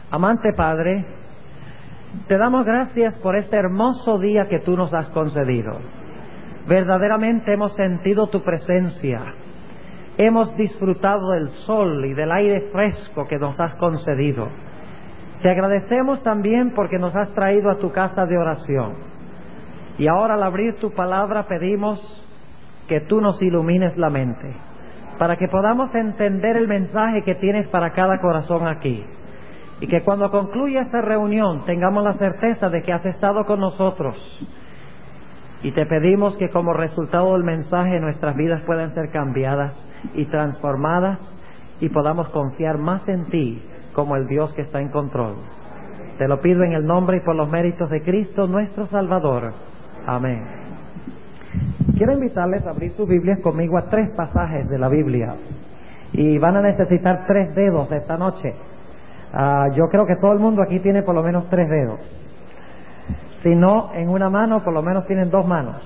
Amante Padre, te damos gracias por este hermoso día que tú nos has concedido. Verdaderamente hemos sentido tu presencia. Hemos disfrutado del sol y del aire fresco que nos has concedido. Te agradecemos también porque nos has traído a tu casa de oración. Y ahora al abrir tu palabra pedimos que tú nos ilumines la mente, para que podamos entender el mensaje que tienes para cada corazón aquí. Y que cuando concluya esta reunión tengamos la certeza de que has estado con nosotros. Y te pedimos que como resultado del mensaje nuestras vidas puedan ser cambiadas y transformadas y podamos confiar más en ti como el Dios que está en control. Te lo pido en el nombre y por los méritos de Cristo nuestro Salvador. Amén. Quiero invitarles a abrir sus Biblias conmigo a 3 pasajes de la Biblia. Y van a necesitar 3 dedos esta noche. Yo creo que todo el mundo aquí tiene por lo menos 3 dedos. Si no, en una mano, por lo menos tienen 2 manos.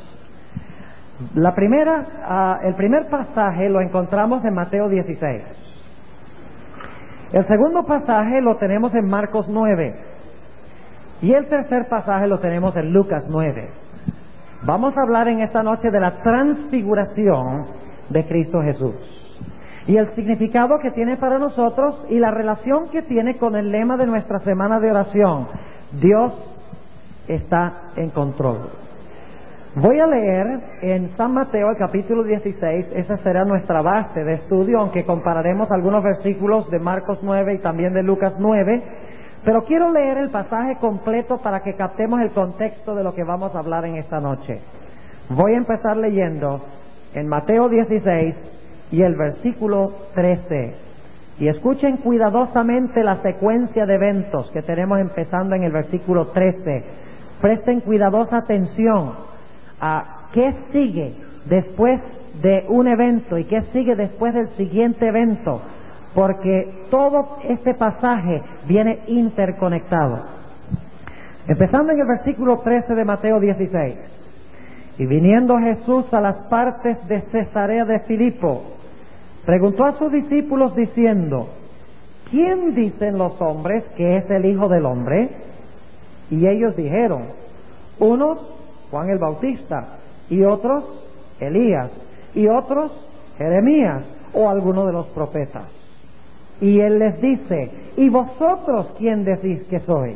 El primer pasaje lo encontramos en Mateo 16. El segundo pasaje lo tenemos en Marcos 9. Y el tercer pasaje lo tenemos en Lucas 9. Vamos a hablar en esta noche de la transfiguración de Cristo Jesús y el significado que tiene para nosotros y la relación que tiene con el lema de nuestra semana de oración: Dios está en control. Voy a leer en San Mateo el capítulo 16, esa será nuestra base de estudio, aunque compararemos algunos versículos de Marcos 9 y también de Lucas 9, pero quiero leer el pasaje completo para que captemos el contexto de lo que vamos a hablar en esta noche. Voy a empezar leyendo en Mateo 16 y el versículo 13. Y escuchen cuidadosamente la secuencia de eventos que tenemos empezando en el versículo 13. Presten cuidadosa atención a qué sigue después de un evento y qué sigue después del siguiente evento, porque todo este pasaje viene interconectado. Empezando en el versículo 13 de Mateo 16. Y viniendo Jesús a las partes de Cesarea de Filipo, preguntó a sus discípulos diciendo: ¿quién dicen los hombres que es el Hijo del Hombre? Y ellos dijeron: unos, Juan el Bautista, y otros, Elías, y otros, Jeremías, o alguno de los profetas. Y él les dice: ¿y vosotros quién decís que soy?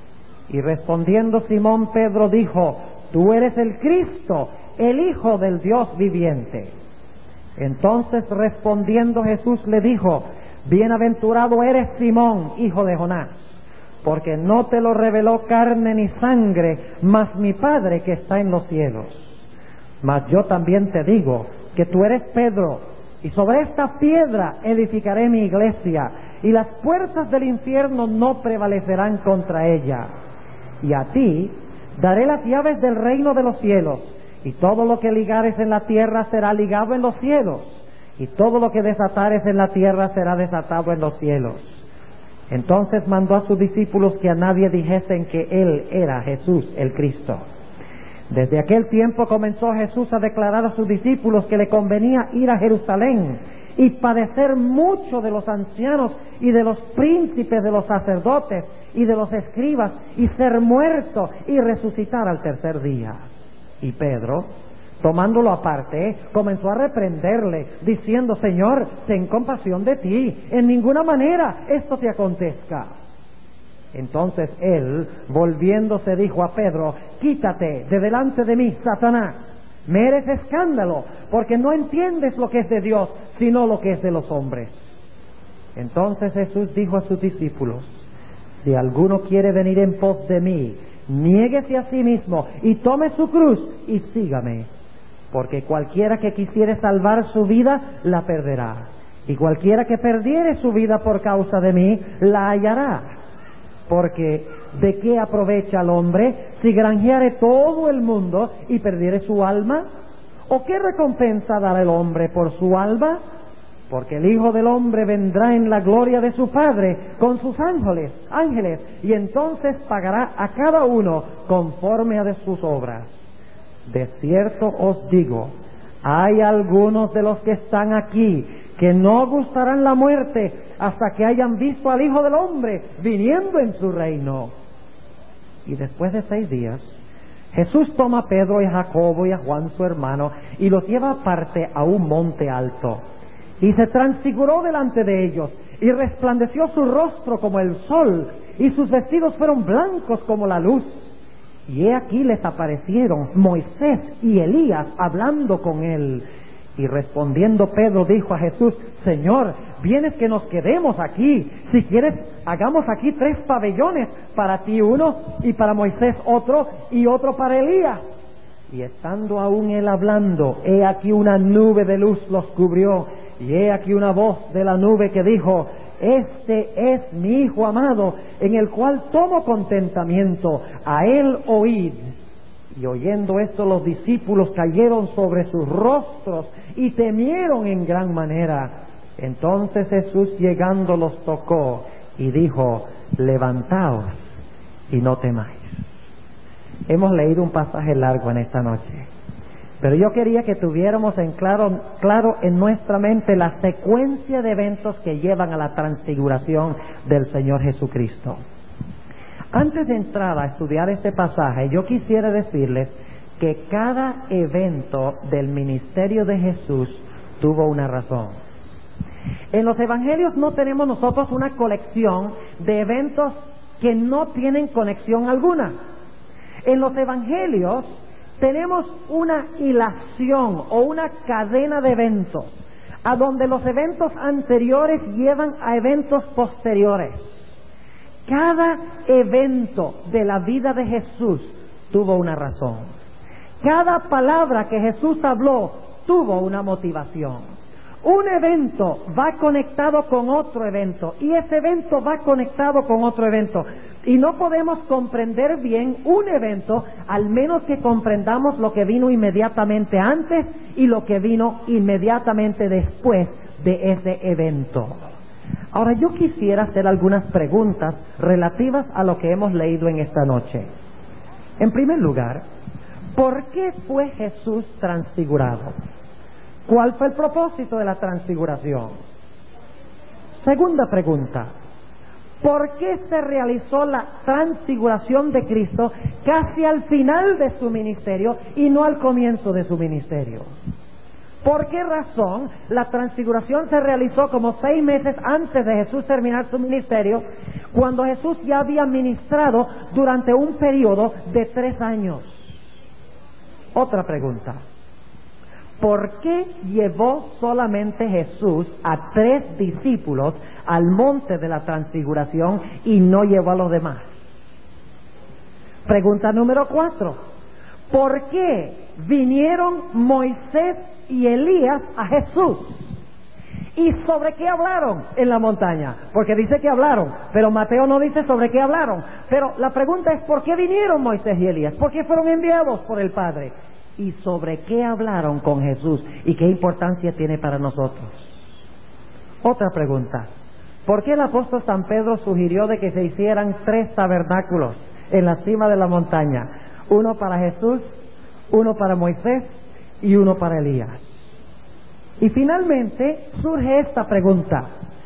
Y respondiendo Simón Pedro dijo: tú eres el Cristo, el Hijo del Dios viviente. Entonces respondiendo Jesús le dijo: bienaventurado eres Simón, hijo de Jonás, porque no te lo reveló carne ni sangre, mas mi Padre que está en los cielos. Mas yo también te digo que tú eres Pedro, y sobre esta piedra edificaré mi iglesia, y las puertas del infierno no prevalecerán contra ella. Y a ti daré las llaves del reino de los cielos, y todo lo que ligares en la tierra será ligado en los cielos, y todo lo que desatares en la tierra será desatado en los cielos. Entonces mandó a sus discípulos que a nadie dijesen que él era Jesús el Cristo. Desde aquel tiempo comenzó Jesús a declarar a sus discípulos que le convenía ir a Jerusalén y padecer mucho de los ancianos y de los príncipes de los sacerdotes y de los escribas, y ser muerto y resucitar al tercer día. Y Pedro, tomándolo aparte, comenzó a reprenderle, diciendo: Señor, ten compasión de ti, en ninguna manera esto te acontezca. Entonces él, volviéndose, dijo a Pedro: quítate de delante de mí, Satanás, me eres escándalo, porque no entiendes lo que es de Dios, sino lo que es de los hombres. Entonces Jesús dijo a sus discípulos: si alguno quiere venir en pos de mí, niéguese a sí mismo y tome su cruz y sígame. Porque cualquiera que quisiere salvar su vida, la perderá. Y cualquiera que perdiere su vida por causa de mí, la hallará. Porque ¿de qué aprovecha el hombre si granjeare todo el mundo y perdiere su alma? ¿O qué recompensa dará el hombre por su alma? Porque el Hijo del Hombre vendrá en la gloria de su Padre con sus ángeles, y entonces pagará a cada uno conforme a de sus obras. De cierto os digo, hay algunos de los que están aquí que no gustarán la muerte hasta que hayan visto al Hijo del Hombre viniendo en su reino. Y después de 6 días, Jesús toma a Pedro y a Jacobo y a Juan su hermano y los lleva aparte a un monte alto. Y se transfiguró delante de ellos y resplandeció su rostro como el sol y sus vestidos fueron blancos como la luz. Y he aquí les aparecieron Moisés y Elías hablando con él. Y respondiendo Pedro dijo a Jesús: Señor, ¿vienes que nos quedemos aquí? Si quieres, hagamos aquí 3 pabellones, para ti uno, y para Moisés otro, y otro para Elías. Y estando aún él hablando, he aquí una nube de luz los cubrió, y he aquí una voz de la nube que dijo: Este es mi Hijo amado, en el cual tomo contentamiento, a él oíd. Y oyendo esto, los discípulos cayeron sobre sus rostros y temieron en gran manera. Entonces Jesús, llegando, los tocó y dijo: Levantaos y no temáis. Hemos leído un pasaje largo en esta noche, pero yo quería que tuviéramos en claro en nuestra mente la secuencia de eventos que llevan a la transfiguración del Señor Jesucristo. Antes de entrar a estudiar este pasaje, yo quisiera decirles que cada evento del ministerio de Jesús tuvo una razón. En los evangelios no tenemos nosotros una colección de eventos que no tienen conexión alguna. En los evangelios tenemos una hilación o una cadena de eventos, a donde los eventos anteriores llevan a eventos posteriores. Cada evento de la vida de Jesús tuvo una razón. Cada palabra que Jesús habló tuvo una motivación. Un evento va conectado con otro evento y ese evento va conectado con otro evento. Y no podemos comprender bien un evento al menos que comprendamos lo que vino inmediatamente antes y lo que vino inmediatamente después de ese evento. Ahora, yo quisiera hacer algunas preguntas relativas a lo que hemos leído en esta noche. En primer lugar, ¿por qué fue Jesús transfigurado? ¿Cuál fue el propósito de la transfiguración? Segunda pregunta, ¿por qué se realizó la transfiguración de Cristo casi al final de su ministerio y no al comienzo de su ministerio? ¿Por qué razón la transfiguración se realizó como 6 meses antes de Jesús terminar su ministerio, cuando Jesús ya había ministrado durante un periodo de 3 años? Otra pregunta, ¿por qué llevó solamente Jesús a 3 discípulos al monte de la transfiguración y no llevó a los demás? Pregunta número 4, ¿por qué vinieron Moisés y Elías a Jesús? ¿Y sobre qué hablaron en la montaña? Porque dice que hablaron, pero Mateo no dice sobre qué hablaron. Pero la pregunta es, ¿por qué vinieron Moisés y Elías? ¿Por qué fueron enviados por el Padre? ¿Y sobre qué hablaron con Jesús? ¿Y qué importancia tiene para nosotros? Otra pregunta, ¿por qué el apóstol San Pedro sugirió de que se hicieran 3 tabernáculos en la cima de la montaña? Uno para Jesús, uno para Moisés y uno para Elías. Y finalmente surge esta pregunta,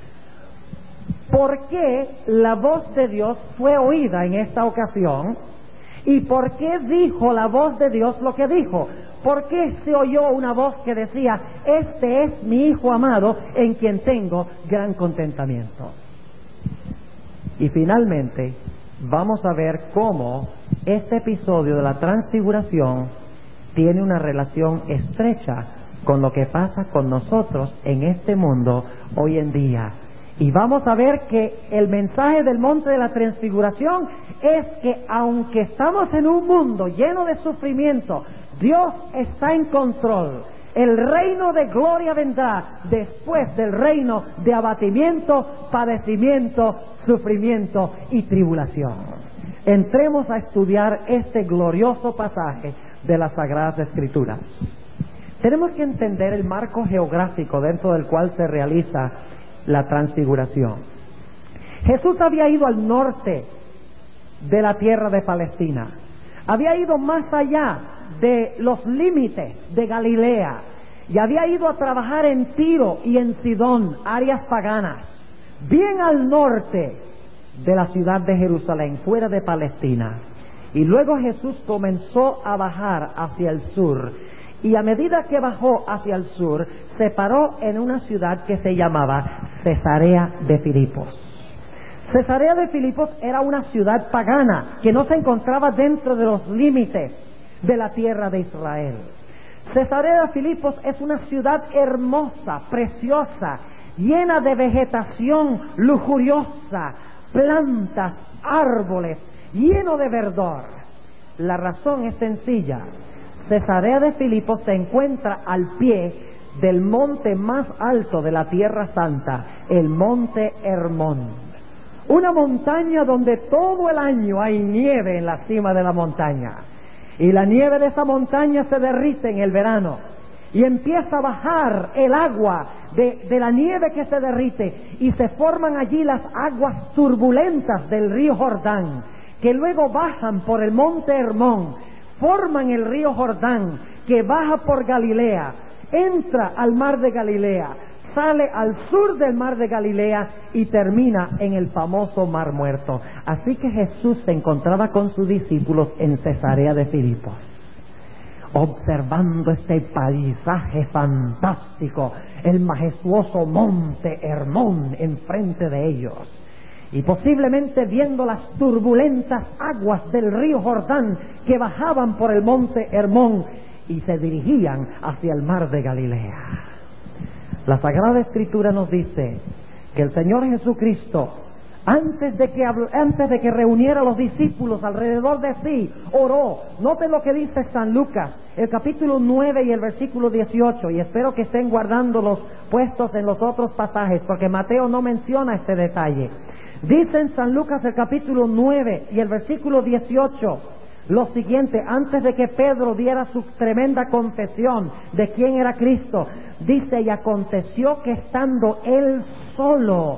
¿por qué la voz de Dios fue oída en esta ocasión? ¿Y por qué dijo la voz de Dios lo que dijo? ¿Por qué se oyó una voz que decía: Este es mi Hijo amado, en quien tengo gran contentamiento? Y finalmente vamos a ver cómo este episodio de la transfiguración tiene una relación estrecha con lo que pasa con nosotros en este mundo hoy en día. Y vamos a ver que el mensaje del monte de la transfiguración es que aunque estamos en un mundo lleno de sufrimiento, Dios está en control. El reino de gloria vendrá después del reino de abatimiento, padecimiento, sufrimiento y tribulación. Entremos a estudiar este glorioso pasaje de las Sagradas Escrituras. Tenemos que entender el marco geográfico dentro del cual se realiza la transfiguración. Jesús había ido al norte de la tierra de Palestina, había ido más allá de los límites de Galilea, y había ido a trabajar en Tiro y en Sidón, áreas paganas, bien al norte de la ciudad de Jerusalén, fuera de Palestina. Y luego Jesús comenzó a bajar hacia el sur, y a medida que bajó hacia el sur, se paró en una ciudad que se llamaba Cesarea de Filipos. Cesarea de Filipos era una ciudad pagana que no se encontraba dentro de los límites de la tierra de Israel. Cesarea de Filipos es una ciudad hermosa, preciosa, llena de vegetación lujuriosa, plantas, árboles, lleno de verdor. La razón es sencilla. Cesarea de Filipos se encuentra al pie del monte más alto de la Tierra Santa, el monte Hermón. Una montaña donde todo el año hay nieve en la cima de la montaña. Y la nieve de esa montaña se derrite en el verano. Y empieza a bajar el agua de la nieve que se derrite. Y se forman allí las aguas turbulentas del río Jordán, que luego bajan por el monte Hermón, forman el río Jordán, que baja por Galilea, entra al mar de Galilea, sale al sur del mar de Galilea y termina en el famoso Mar Muerto. Así que Jesús se encontraba con sus discípulos en Cesarea de Filipos, observando este paisaje fantástico, el majestuoso monte Hermón enfrente de ellos, y posiblemente viendo las turbulentas aguas del río Jordán que bajaban por el monte Hermón y se dirigían hacia el mar de Galilea. La Sagrada Escritura nos dice que el Señor Jesucristo, antes de que reuniera a los discípulos alrededor de sí, oró. Noten lo que dice San Lucas, el capítulo 9 y el versículo 18, y espero que estén guardándolos puestos en los otros pasajes, porque Mateo no menciona este detalle. Dice en San Lucas el capítulo 9 y el versículo 18 lo siguiente, antes de que Pedro diera su tremenda confesión de quién era Cristo. Dice: y aconteció que estando él solo,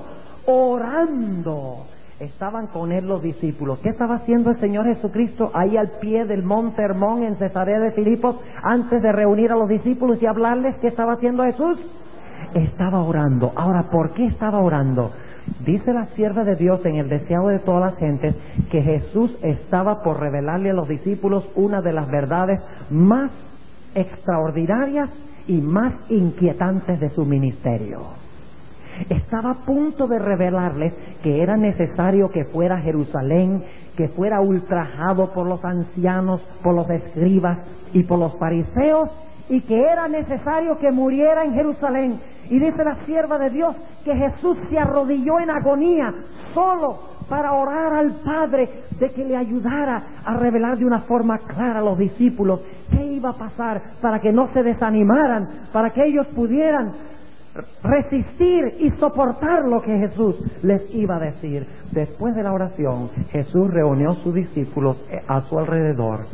orando, estaban con él los discípulos. ¿Qué estaba haciendo el Señor Jesucristo ahí al pie del monte Hermón en Cesarea de Filipos antes de reunir a los discípulos y hablarles? ¿Qué estaba haciendo Jesús? Estaba orando. Ahora, ¿por qué estaba orando? Dice la sierva de Dios en el deseado de todas las gentes que Jesús estaba por revelarle a los discípulos una de las verdades más extraordinarias y más inquietantes de su ministerio. Estaba a punto de revelarles que era necesario que fuera a Jerusalén, que fuera ultrajado por los ancianos, por los escribas y por los fariseos, y que era necesario que muriera en Jerusalén. Y dice la sierva de Dios que Jesús se arrodilló en agonía solo para orar al Padre de que le ayudara a revelar de una forma clara a los discípulos qué iba a pasar, para que no se desanimaran, para que ellos pudieran resistir y soportar lo que Jesús les iba a decir. Después de la oración, Jesús reunió a sus discípulos a su alrededor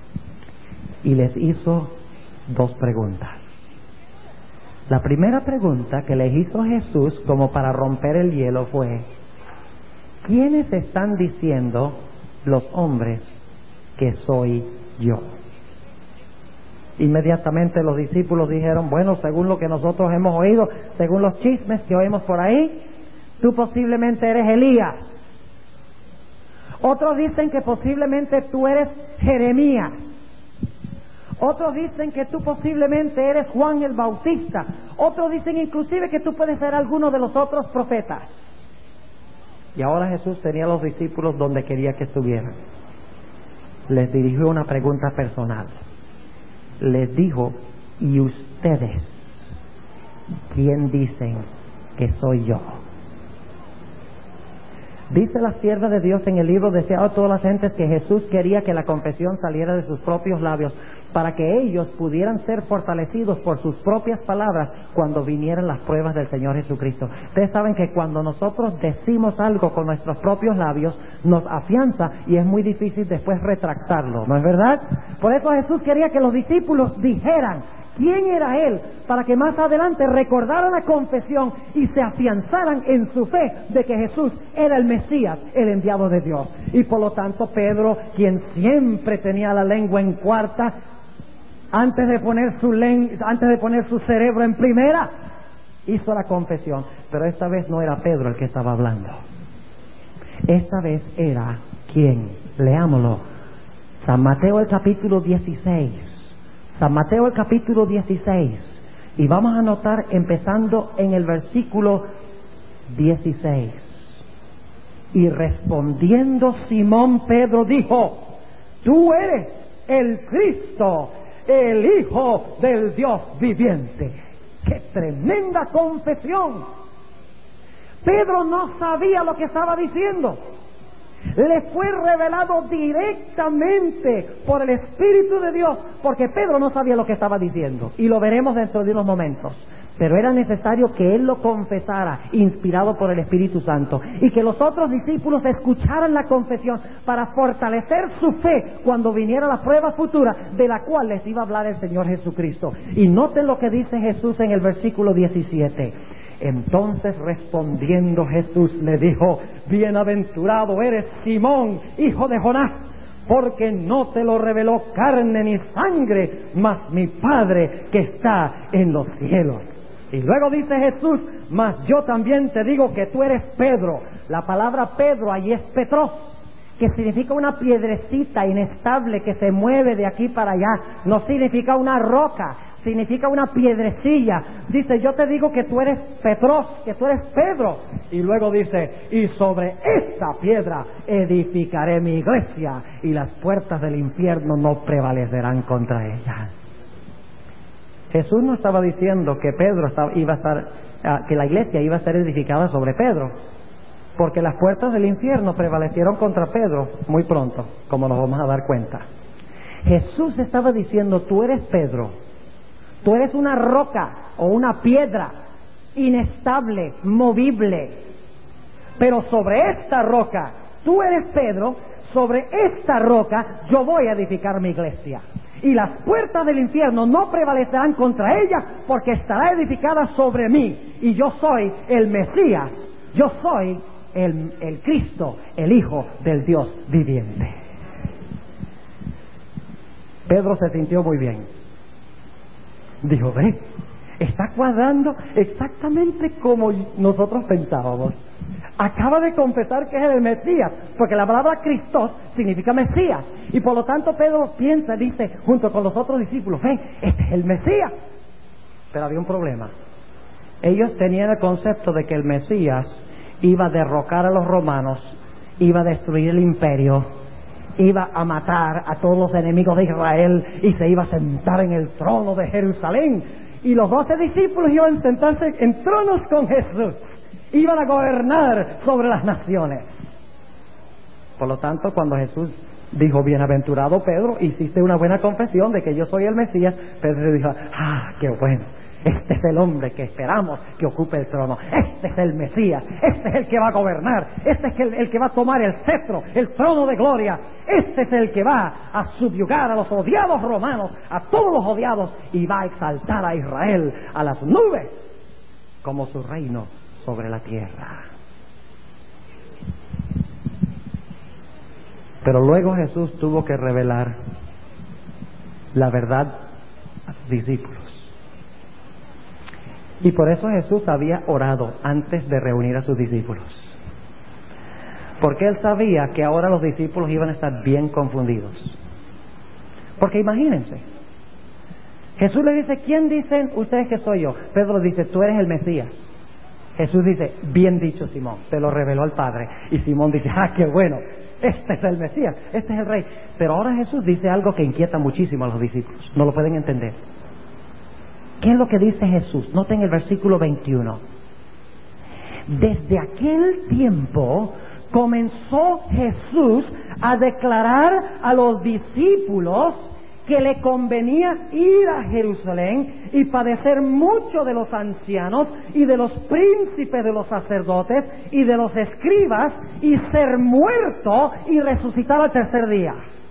y les hizo dos preguntas. La primera pregunta que les hizo Jesús, como para romper el hielo, fue: ¿quiénes están diciendo los hombres que soy yo? Inmediatamente los discípulos dijeron: bueno, según lo que nosotros hemos oído, según los chismes que oímos por ahí, tú posiblemente eres Elías. Otros dicen que posiblemente tú eres Jeremías. Otros dicen que tú posiblemente eres Juan el Bautista. Otros dicen inclusive que tú puedes ser alguno de los otros profetas. Y ahora Jesús tenía a los discípulos donde quería que estuvieran. Les dirigió una pregunta personal. Les dijo: ¿y ustedes quién dicen que soy yo? Dice la sierva de Dios en el libro Deseado a todas las gentes que Jesús quería que la confesión saliera de sus propios labios, para que ellos pudieran ser fortalecidos por sus propias palabras cuando vinieran las pruebas del Señor Jesucristo. Ustedes saben que cuando nosotros decimos algo con nuestros propios labios, nos afianza y es muy difícil después retractarlo, ¿no es verdad? Por eso Jesús quería que los discípulos dijeran quién era Él, para que más adelante recordaran la confesión y se afianzaran en su fe de que Jesús era el Mesías, el enviado de Dios. Y por lo tanto Pedro, quien siempre tenía la lengua en cuarta, antes de poner su cerebro en primera, hizo la confesión. Pero esta vez no era Pedro el que estaba hablando. Esta vez era ¿quién? Leámoslo. San Mateo el capítulo 16. San Mateo el capítulo 16. Y vamos a notar empezando en el versículo 16. Y respondiendo Simón Pedro dijo: tú eres el Cristo, el Hijo del Dios viviente. ¡Qué tremenda confesión! Pedro no sabía lo que estaba diciendo. Le fue revelado directamente por el Espíritu de Dios, porque Pedro no sabía lo que estaba diciendo, y lo veremos dentro de unos momentos. Pero era necesario que él lo confesara, inspirado por el Espíritu Santo, y que los otros discípulos escucharan la confesión para fortalecer su fe cuando viniera la prueba futura de la cual les iba a hablar el Señor Jesucristo. Y noten lo que dice Jesús en el versículo 17. Entonces respondiendo Jesús le dijo: bienaventurado eres Simón, hijo de Jonás, porque no te lo reveló carne ni sangre, mas mi Padre que está en los cielos. Y luego dice Jesús: mas yo también te digo que tú eres Pedro. La palabra Pedro allí es Petros, que significa una piedrecita inestable que se mueve de aquí para allá. No significa una roca, significa una piedrecilla. Dice: yo te digo que tú eres Petros, que tú eres Pedro. Y luego dice: y sobre esta piedra edificaré mi iglesia, y las puertas del infierno no prevalecerán contra ella. Jesús no estaba diciendo que que la iglesia iba a ser edificada sobre Pedro, porque las puertas del infierno prevalecieron contra Pedro muy pronto, como nos vamos a dar cuenta. Jesús estaba diciendo: tú eres Pedro, tú eres una roca o una piedra inestable, movible, pero sobre esta roca, tú eres Pedro, sobre esta roca yo voy a edificar mi iglesia, y las puertas del infierno no prevalecerán contra ella, porque estará edificada sobre mí, y yo soy el Mesías, yo soy el Cristo, el Hijo del Dios viviente. Pedro se sintió muy bien. Dijo: ve, está cuadrando exactamente como nosotros pensábamos. Acaba de confesar que es el Mesías, porque la palabra Cristos significa Mesías, y por lo tanto Pedro dice junto con los otros discípulos: ve, este es el Mesías. Pero había un problema. Ellos tenían el concepto de que el Mesías iba a derrocar a los romanos, iba a destruir el imperio, iba a matar a todos los enemigos de Israel y se iba a sentar en el trono de Jerusalén, y los 12 discípulos iban a sentarse en tronos con Jesús, iban a gobernar sobre las naciones. Por lo tanto, cuando Jesús dijo: bienaventurado Pedro, hiciste una buena confesión de que yo soy el Mesías, Pedro dijo: ah, qué bueno, este es el hombre que esperamos que ocupe el trono, este es el Mesías, este es el que va a gobernar, este es el que va a tomar el cetro, el trono de gloria, este es el que va a subyugar a los odiados romanos, a todos los odiados, y va a exaltar a Israel a las nubes como su reino sobre la tierra. Pero luego Jesús tuvo que revelar la verdad a sus discípulos. Y por eso Jesús había orado antes de reunir a sus discípulos, porque Él sabía que ahora los discípulos iban a estar bien confundidos. Porque imagínense, Jesús le dice: ¿quién dicen ustedes que soy yo? Pedro dice: tú eres el Mesías. Jesús dice: bien dicho, Simón, te lo reveló el Padre. Y Simón dice: ah, qué bueno, este es el Mesías, este es el Rey. Pero ahora Jesús dice algo que inquieta muchísimo a los discípulos, no lo pueden entender. ¿Qué es lo que dice Jesús? Noten el versículo 21. Desde aquel tiempo comenzó Jesús a declarar a los discípulos que le convenía ir a Jerusalén y padecer mucho de los ancianos y de los príncipes de los sacerdotes y de los escribas, y ser muerto y resucitar al tercer día.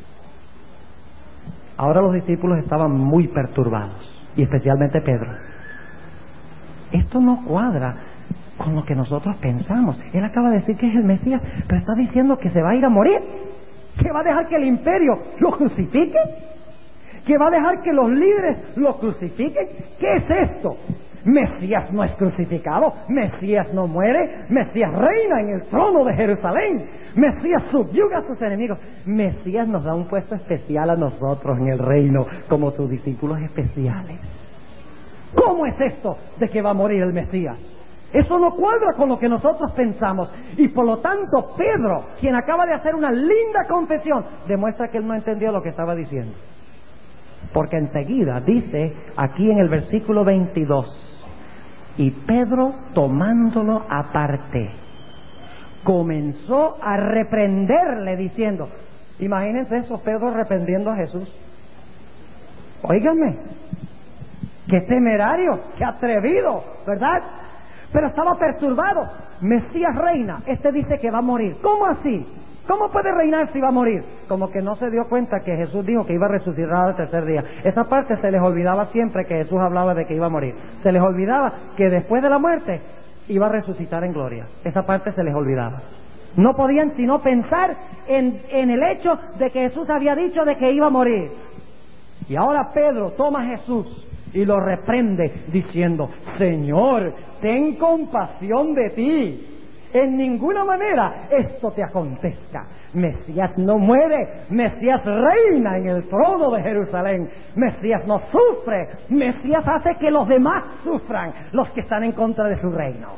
Ahora los discípulos estaban muy perturbados, y especialmente Pedro. Esto no cuadra con lo que nosotros pensamos. Él acaba de decir que es el Mesías, pero está diciendo que se va a ir a morir, que va a dejar que el imperio lo crucifique, ¿Que va a dejar que los líderes lo crucifiquen? ¿Qué es esto? Mesías no es crucificado, Mesías no muere, Mesías reina en el trono de Jerusalén, Mesías subyuga a sus enemigos, Mesías nos da un puesto especial a nosotros en el reino como sus discípulos especiales. ¿Cómo es esto de que va a morir el Mesías? Eso no cuadra con lo que nosotros pensamos, y por lo tanto Pedro, quien acaba de hacer una linda confesión, demuestra que él no entendió lo que estaba diciendo. Porque enseguida dice aquí en el versículo 22, y Pedro, tomándolo aparte, comenzó a reprenderle diciendo, imagínense eso, Pedro reprendiendo a Jesús. Óiganme, qué temerario, qué atrevido, ¿verdad? Pero estaba perturbado. Mesías reina, este dice que va a morir. ¿Cómo así? ¿Cómo puede reinar si va a morir? Como que no se dio cuenta que Jesús dijo que iba a resucitar al tercer día. Esa parte se les olvidaba siempre que Jesús hablaba de que iba a morir. Se les olvidaba que después de la muerte iba a resucitar en gloria. Esa parte se les olvidaba. No podían sino pensar en el hecho de que Jesús había dicho de que iba a morir. Y ahora Pedro toma a Jesús y lo reprende diciendo, Señor, ten compasión de ti. En ninguna manera esto te acontezca. Mesías no muere, Mesías reina en el trono de Jerusalén. Mesías no sufre, Mesías hace que los demás sufran, los que están en contra de su reino.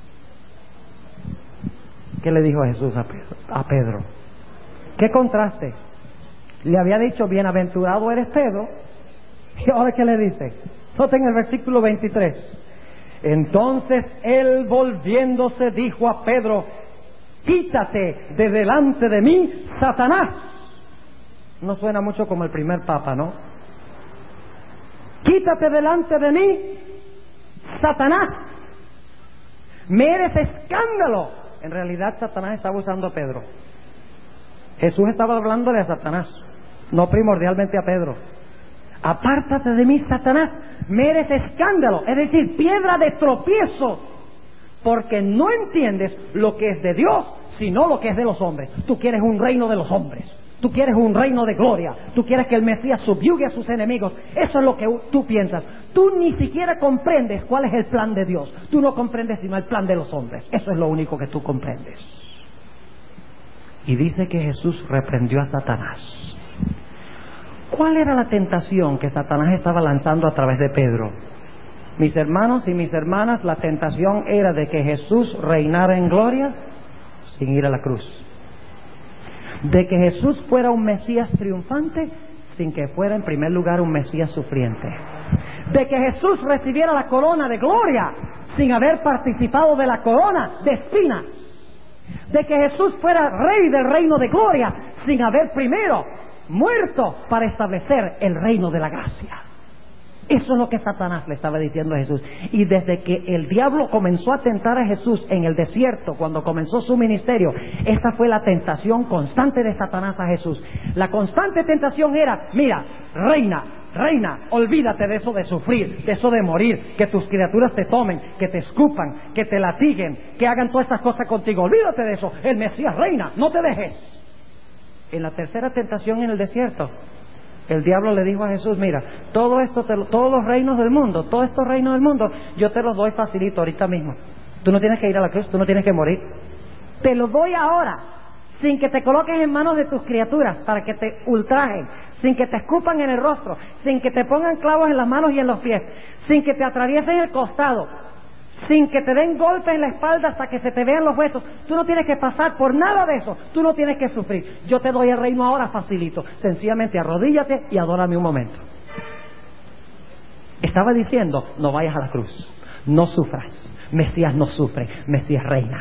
¿Qué le dijo Jesús a Pedro? ¿Qué contraste? Le había dicho, bienaventurado eres Pedro, y ahora ¿qué le dice? Noten el versículo 23. Entonces él, volviéndose, dijo a Pedro, quítate de delante de mí, Satanás. No suena mucho como el primer papa, ¿no? Quítate delante de mí, Satanás. Me eres escándalo. En realidad Satanás estaba usando a Pedro. Jesús estaba hablándole a Satanás, no primordialmente a Pedro. Apártate de mí, Satanás, me eres escándalo, es decir, piedra de tropiezo, porque no entiendes lo que es de Dios, sino lo que es de los hombres. Tú quieres un reino de los hombres, tú quieres un reino de gloria, tú quieres que el Mesías subyugue a sus enemigos. Eso es lo que tú piensas. Tú ni siquiera comprendes cuál es el plan de Dios. Tú no comprendes sino el plan de los hombres. Eso es lo único que tú comprendes. Y dice que Jesús reprendió a Satanás. ¿Cuál era la tentación que Satanás estaba lanzando a través de Pedro? Mis hermanos y mis hermanas, la tentación era de que Jesús reinara en gloria sin ir a la cruz. De que Jesús fuera un Mesías triunfante sin que fuera en primer lugar un Mesías sufriente. De que Jesús recibiera la corona de gloria sin haber participado de la corona de espinas. De que Jesús fuera rey del reino de gloria sin haber primero muerto para establecer el reino de la gracia. Eso es lo que Satanás le estaba diciendo a Jesús. Y desde que el diablo comenzó a tentar a Jesús en el desierto, cuando comenzó su ministerio, esta fue la tentación constante de Satanás a Jesús. La constante tentación era, mira, reina, olvídate de eso de sufrir, de eso de morir, que tus criaturas te tomen, que te escupan, que te latiguen, que hagan todas estas cosas contigo. Olvídate de eso, el Mesías reina, no te dejes. En la tercera tentación en el desierto, el diablo le dijo a Jesús, mira, todo esto, todos los reinos del mundo, todos estos reinos del mundo, yo te los doy facilito ahorita mismo. Tú no tienes que ir a la cruz, tú no tienes que morir. Te los doy ahora, sin que te coloques en manos de tus criaturas para que te ultrajen, sin que te escupan en el rostro, sin que te pongan clavos en las manos y en los pies, sin que te atraviesen el costado, sin que te den golpes en la espalda hasta que se te vean los huesos. Tú no tienes que pasar por nada de eso, tú no tienes que sufrir. Yo te doy el reino ahora facilito, sencillamente arrodíllate y adórame un momento. Estaba diciendo, no vayas a la cruz, no sufras. Mesías no sufre, Mesías reina.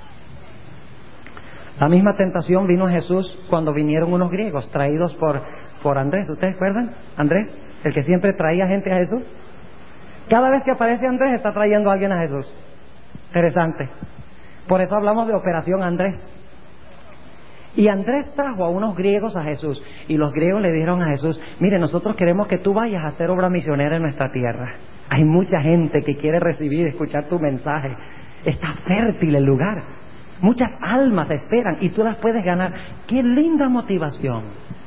La misma tentación vino a Jesús cuando vinieron unos griegos traídos por Andrés. ¿Ustedes recuerdan? Andrés, el que siempre traía gente a Jesús. Cada vez que aparece Andrés está trayendo a alguien a Jesús. Interesante. Por eso hablamos de Operación Andrés. Y Andrés trajo a unos griegos a Jesús. Y los griegos le dijeron a Jesús, mire, nosotros queremos que tú vayas a hacer obra misionera en nuestra tierra. Hay mucha gente que quiere recibir y escuchar tu mensaje. Está fértil el lugar. Muchas almas esperan y tú las puedes ganar. ¡Qué linda motivación!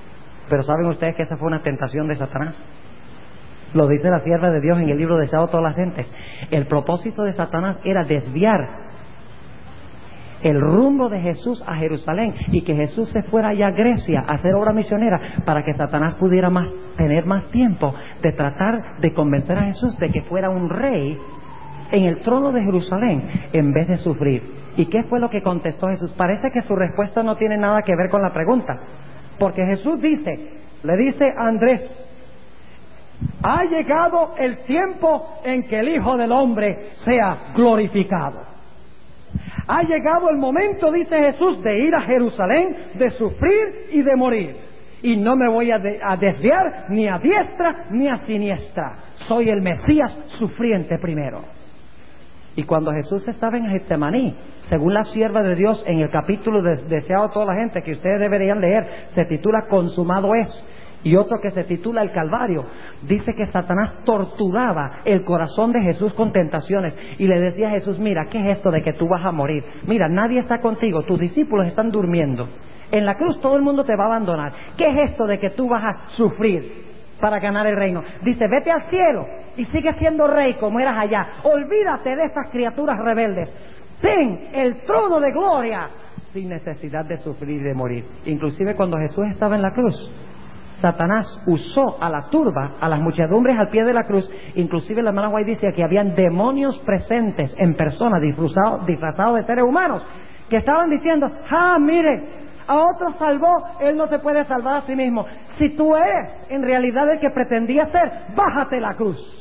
Pero ¿saben ustedes que esa fue una tentación de Satanás? Lo dice la sierva de Dios en el libro deseado de todas las gentes. El propósito de Satanás era desviar el rumbo de Jesús a Jerusalén y que Jesús se fuera allá a Grecia a hacer obra misionera para que Satanás pudiera tener más tiempo de tratar de convencer a Jesús de que fuera un rey en el trono de Jerusalén en vez de sufrir. ¿Y qué fue lo que contestó Jesús? Parece que su respuesta no tiene nada que ver con la pregunta, porque Jesús le dice a Andrés: ha llegado el tiempo en que el Hijo del Hombre sea glorificado. Ha llegado el momento, dice Jesús, de ir a Jerusalén, de sufrir y de morir. Y no me voy a desviar ni a diestra ni a siniestra. Soy el Mesías sufriente primero. Y cuando Jesús estaba en Getsemaní, según la sierva de Dios, en el capítulo deseado a toda la gente, que ustedes deberían leer, se titula Consumado es, y otro que se titula El Calvario, dice que Satanás torturaba el corazón de Jesús con tentaciones y le decía a Jesús: mira, ¿qué es esto de que tú vas a morir? Mira, nadie está contigo, tus discípulos están durmiendo, en la cruz todo el mundo te va a abandonar. ¿Qué es esto de que tú vas a sufrir para ganar el reino? Dice: vete al cielo y sigue siendo rey como eras allá. Olvídate de estas criaturas rebeldes. Ten el trono de gloria sin necesidad de sufrir y de morir. Inclusive cuando Jesús estaba en la cruz, Satanás usó a la turba, a las muchedumbres al pie de la cruz. Inclusive la hermana White dice que habían demonios presentes en persona, disfrazados de seres humanos, que estaban diciendo: mire, a otro salvó, él no se puede salvar a sí mismo. Si tú eres en realidad el que pretendía ser, bájate la cruz.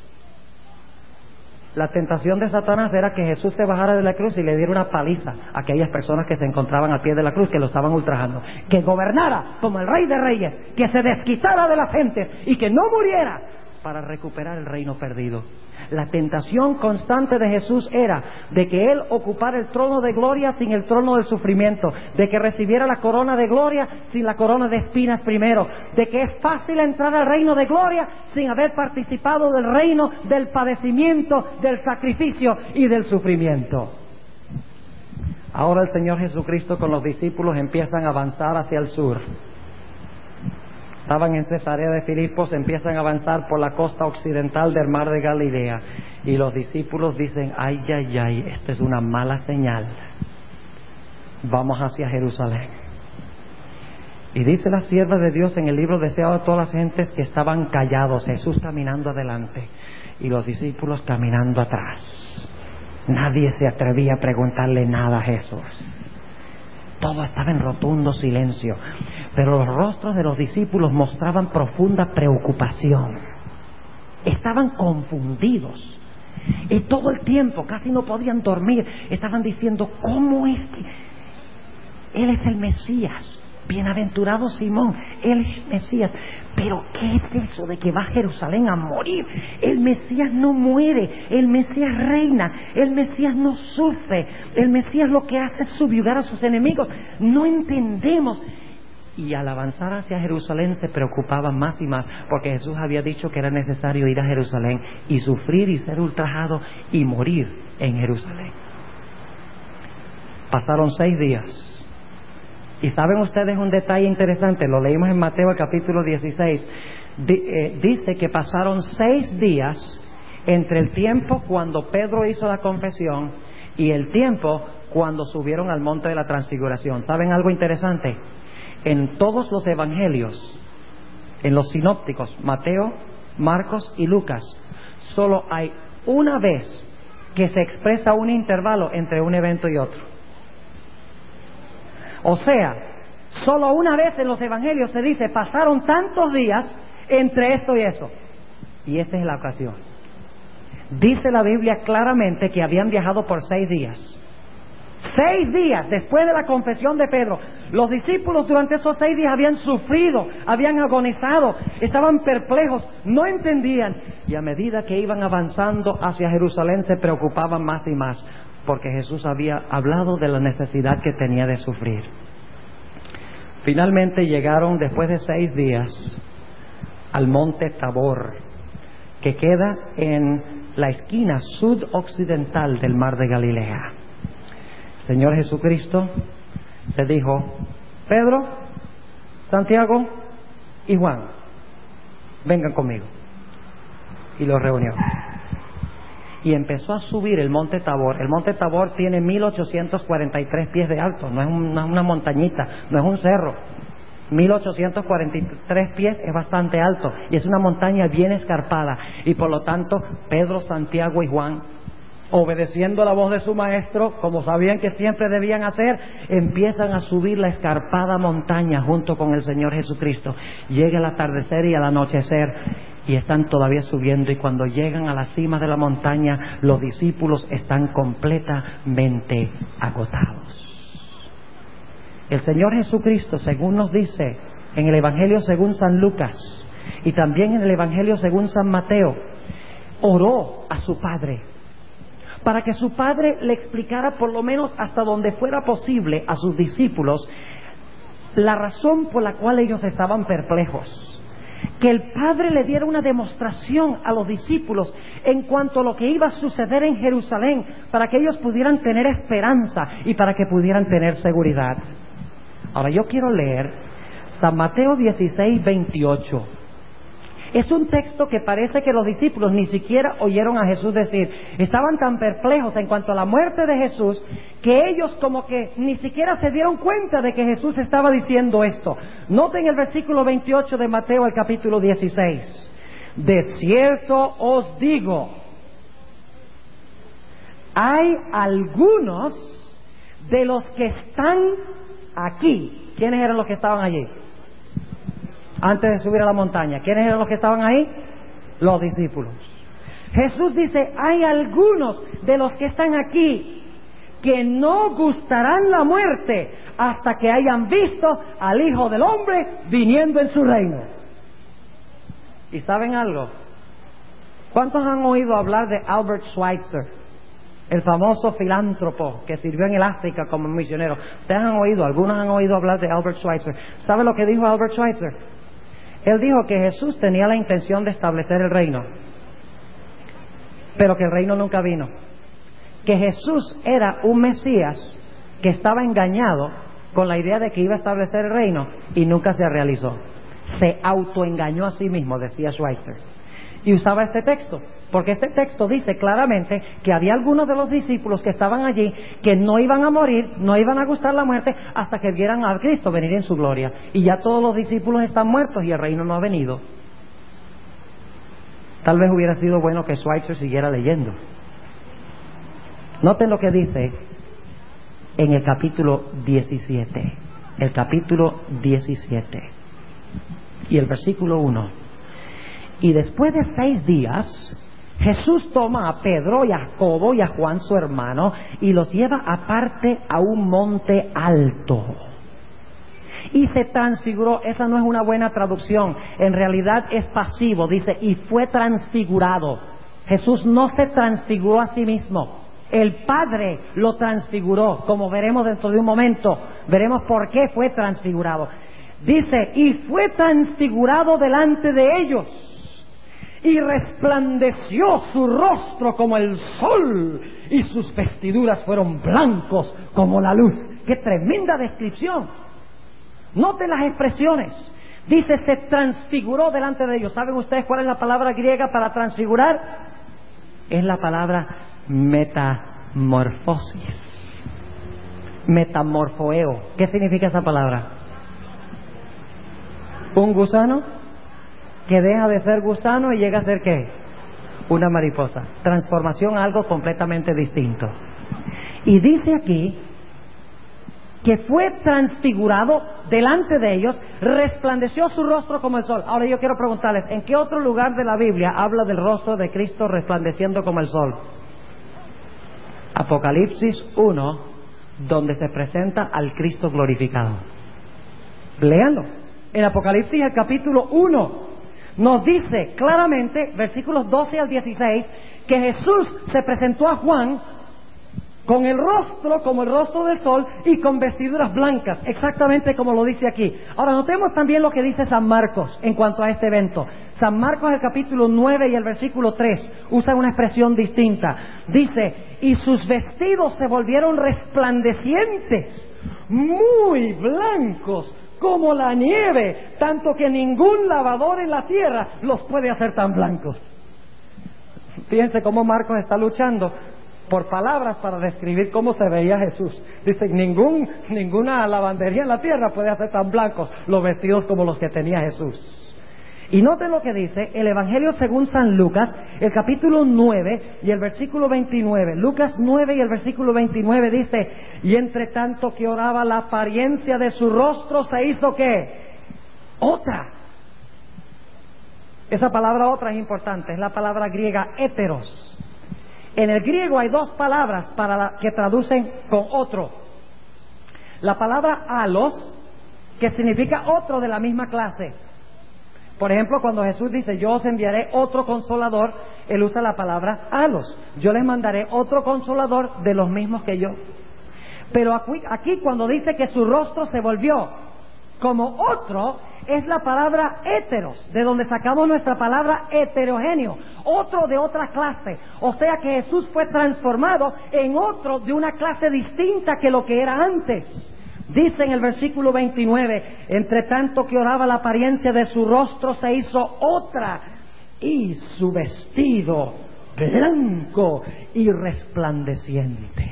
La tentación de Satanás era que Jesús se bajara de la cruz y le diera una paliza a aquellas personas que se encontraban al pie de la cruz, que lo estaban ultrajando, que gobernara como el Rey de Reyes, que se desquitara de la gente y que no muriera para recuperar el reino perdido. La tentación constante de Jesús era de que Él ocupara el trono de gloria sin el trono del sufrimiento, de que recibiera la corona de gloria sin la corona de espinas primero, de que es fácil entrar al reino de gloria sin haber participado del reino del padecimiento, del sacrificio y del sufrimiento. Ahora el Señor Jesucristo con los discípulos empiezan a avanzar hacia el sur. Estaban en Cesarea de Filipos, empiezan a avanzar por la costa occidental del mar de Galilea, y los discípulos dicen: ay, ay, ay, esta es una mala señal, vamos hacia Jerusalén. Y dice la sierva de Dios en el libro deseado de todas las gentes que estaban callados, Jesús caminando adelante y los discípulos caminando atrás. Nadie se atrevía a preguntarle nada a Jesús. Todo estaba en rotundo silencio, pero los rostros de los discípulos mostraban profunda preocupación. Estaban confundidos y todo el tiempo casi no podían dormir. Estaban diciendo: ¿cómo es que Él es el Mesías? Bienaventurado Simón, Él es el Mesías. Pero ¿qué es eso de que va a Jerusalén a morir? El Mesías no muere, el Mesías reina, el Mesías no sufre, el Mesías lo que hace es subyugar a sus enemigos. No entendemos. Y al avanzar hacia Jerusalén se preocupaban más y más, porque Jesús había dicho que era necesario ir a Jerusalén y sufrir y ser ultrajado y morir en Jerusalén. Pasaron 6 días. Y saben ustedes un detalle interesante, lo leímos en Mateo capítulo 16, dice que pasaron 6 días entre el tiempo cuando Pedro hizo la confesión y el tiempo cuando subieron al monte de la transfiguración. ¿Saben algo interesante? En todos los evangelios, en los sinópticos, Mateo, Marcos y Lucas, solo hay una vez que se expresa un intervalo entre un evento y otro. O sea, solo una vez en los evangelios se dice: pasaron tantos días entre esto y eso. Y esta es la ocasión. Dice la Biblia claramente que habían viajado por 6 días. 6 días después de la confesión de Pedro. Los discípulos durante esos 6 días habían sufrido, habían agonizado, estaban perplejos, no entendían. Y a medida que iban avanzando hacia Jerusalén se preocupaban más y más, porque Jesús había hablado de la necesidad que tenía de sufrir. Finalmente llegaron, después de 6 días, al monte Tabor, que queda en la esquina sudoccidental del mar de Galilea. El Señor Jesucristo le dijo: Pedro, Santiago, y Juan, vengan conmigo. Y los reunió. Y empezó a subir el monte Tabor. El monte Tabor tiene 1843 pies de alto, no es una montañita, no es un cerro. 1843 pies es bastante alto y es una montaña bien escarpada. Y por lo tanto, Pedro, Santiago y Juan, obedeciendo la voz de su maestro, como sabían que siempre debían hacer, empiezan a subir la escarpada montaña junto con el Señor Jesucristo. Llega el atardecer y el anochecer y están todavía subiendo, y cuando llegan a la cima de la montaña, los discípulos están completamente agotados. El Señor Jesucristo, según nos dice en el Evangelio según San Lucas y también en el Evangelio según San Mateo, oró a su Padre para que su Padre le explicara por lo menos hasta donde fuera posible a sus discípulos la razón por la cual ellos estaban perplejos. Que el Padre le diera una demostración a los discípulos en cuanto a lo que iba a suceder en Jerusalén, para que ellos pudieran tener esperanza y para que pudieran tener seguridad. Ahora yo quiero leer San Mateo 16, 28. Es un texto que parece que los discípulos ni siquiera oyeron a Jesús decir. Estaban tan perplejos en cuanto a la muerte de Jesús que ellos como que ni siquiera se dieron cuenta de que Jesús estaba diciendo esto. Noten el versículo 28 de Mateo, el capítulo 16. De cierto os digo, hay algunos de los que están aquí. ¿Quiénes eran los que estaban allí? Antes de subir a la montaña, ¿quiénes eran los que estaban ahí? Los discípulos. Jesús dice, hay algunos de los que están aquí que no gustarán la muerte hasta que hayan visto al Hijo del Hombre viniendo en su reino. ¿Y saben algo? ¿Cuántos han oído hablar de Albert Schweitzer, el famoso filántropo que sirvió en el África como misionero? Ustedes han oído, algunos han oído hablar de Albert Schweitzer. ¿Sabe lo que dijo Albert Schweitzer? Él dijo que Jesús tenía la intención de establecer el reino, pero que el reino nunca vino. Que Jesús era un Mesías que estaba engañado con la idea de que iba a establecer el reino y nunca se realizó. Se autoengañó a sí mismo, decía Schweitzer. Y usaba este texto, porque este texto dice claramente que había algunos de los discípulos que estaban allí que no iban a morir, no iban a gustar la muerte hasta que vieran a Cristo venir en su gloria. Y ya todos los discípulos están muertos y el reino no ha venido. Tal vez hubiera sido bueno que Schweitzer siguiera leyendo. Noten lo que dice en el capítulo 17. El capítulo 17 y el versículo 1. Y después de 6 días, Jesús toma a Pedro y a Jacobo y a Juan su hermano y los lleva aparte a un monte alto. Y se transfiguró. Esa no es una buena traducción, en realidad es pasivo, dice, y fue transfigurado. Jesús no se transfiguró a sí mismo, el Padre lo transfiguró, como veremos dentro de un momento. Veremos por qué fue transfigurado. Dice, y fue transfigurado delante de ellos, y resplandeció su rostro como el sol, y sus vestiduras fueron blancos como la luz. ¡Qué tremenda descripción! Noten las expresiones. Dice, se transfiguró delante de ellos. ¿Saben ustedes cuál es la palabra griega para transfigurar? Es la palabra metamorfosis. Metamorfoeo. ¿Qué significa esa palabra? Un gusano que deja de ser gusano y llega a ser ¿qué? Una mariposa. Transformación a algo completamente distinto. Y dice aquí que fue transfigurado delante de ellos, resplandeció su rostro como el sol. Ahora yo quiero preguntarles, ¿en qué otro lugar de la Biblia habla del rostro de Cristo resplandeciendo como el sol? Apocalipsis 1, donde se presenta al Cristo glorificado. Léanlo. En Apocalipsis, el capítulo 1, nos dice claramente, versículos 12 al 16, que Jesús se presentó a Juan con el rostro como el rostro del sol y con vestiduras blancas, exactamente como lo dice aquí. Ahora notemos también lo que dice San Marcos en cuanto a este evento. San Marcos, el capítulo 9 y el versículo 3, usa una expresión distinta. Dice, y sus vestidos se volvieron resplandecientes, muy blancos, como la nieve, tanto que ningún lavador en la tierra los puede hacer tan blancos. Fíjense cómo Marcos está luchando por palabras para describir cómo se veía Jesús. Dice, ninguna lavandería en la tierra puede hacer tan blancos los vestidos como los que tenía Jesús. Y noten lo que dice el Evangelio según San Lucas, el capítulo 9 y el versículo 29. Lucas 9 y el versículo 29 dice, y entre tanto que oraba, la apariencia de su rostro se hizo ¿qué? Otra. Esa palabra otra es importante, es la palabra griega héteros. En el griego hay dos palabras que traducen con otro. La palabra alos, que significa otro de la misma clase. Por ejemplo, cuando Jesús dice, yo os enviaré otro consolador, Él usa la palabra alos. Yo les mandaré otro consolador de los mismos que yo. Pero aquí cuando dice que su rostro se volvió como otro, es la palabra héteros, de donde sacamos nuestra palabra heterogéneo, otro de otra clase. O sea que Jesús fue transformado en otro de una clase distinta que lo que era antes. Dice en el versículo 29, entre tanto que oraba, la apariencia de su rostro se hizo otra, y su vestido blanco y resplandeciente.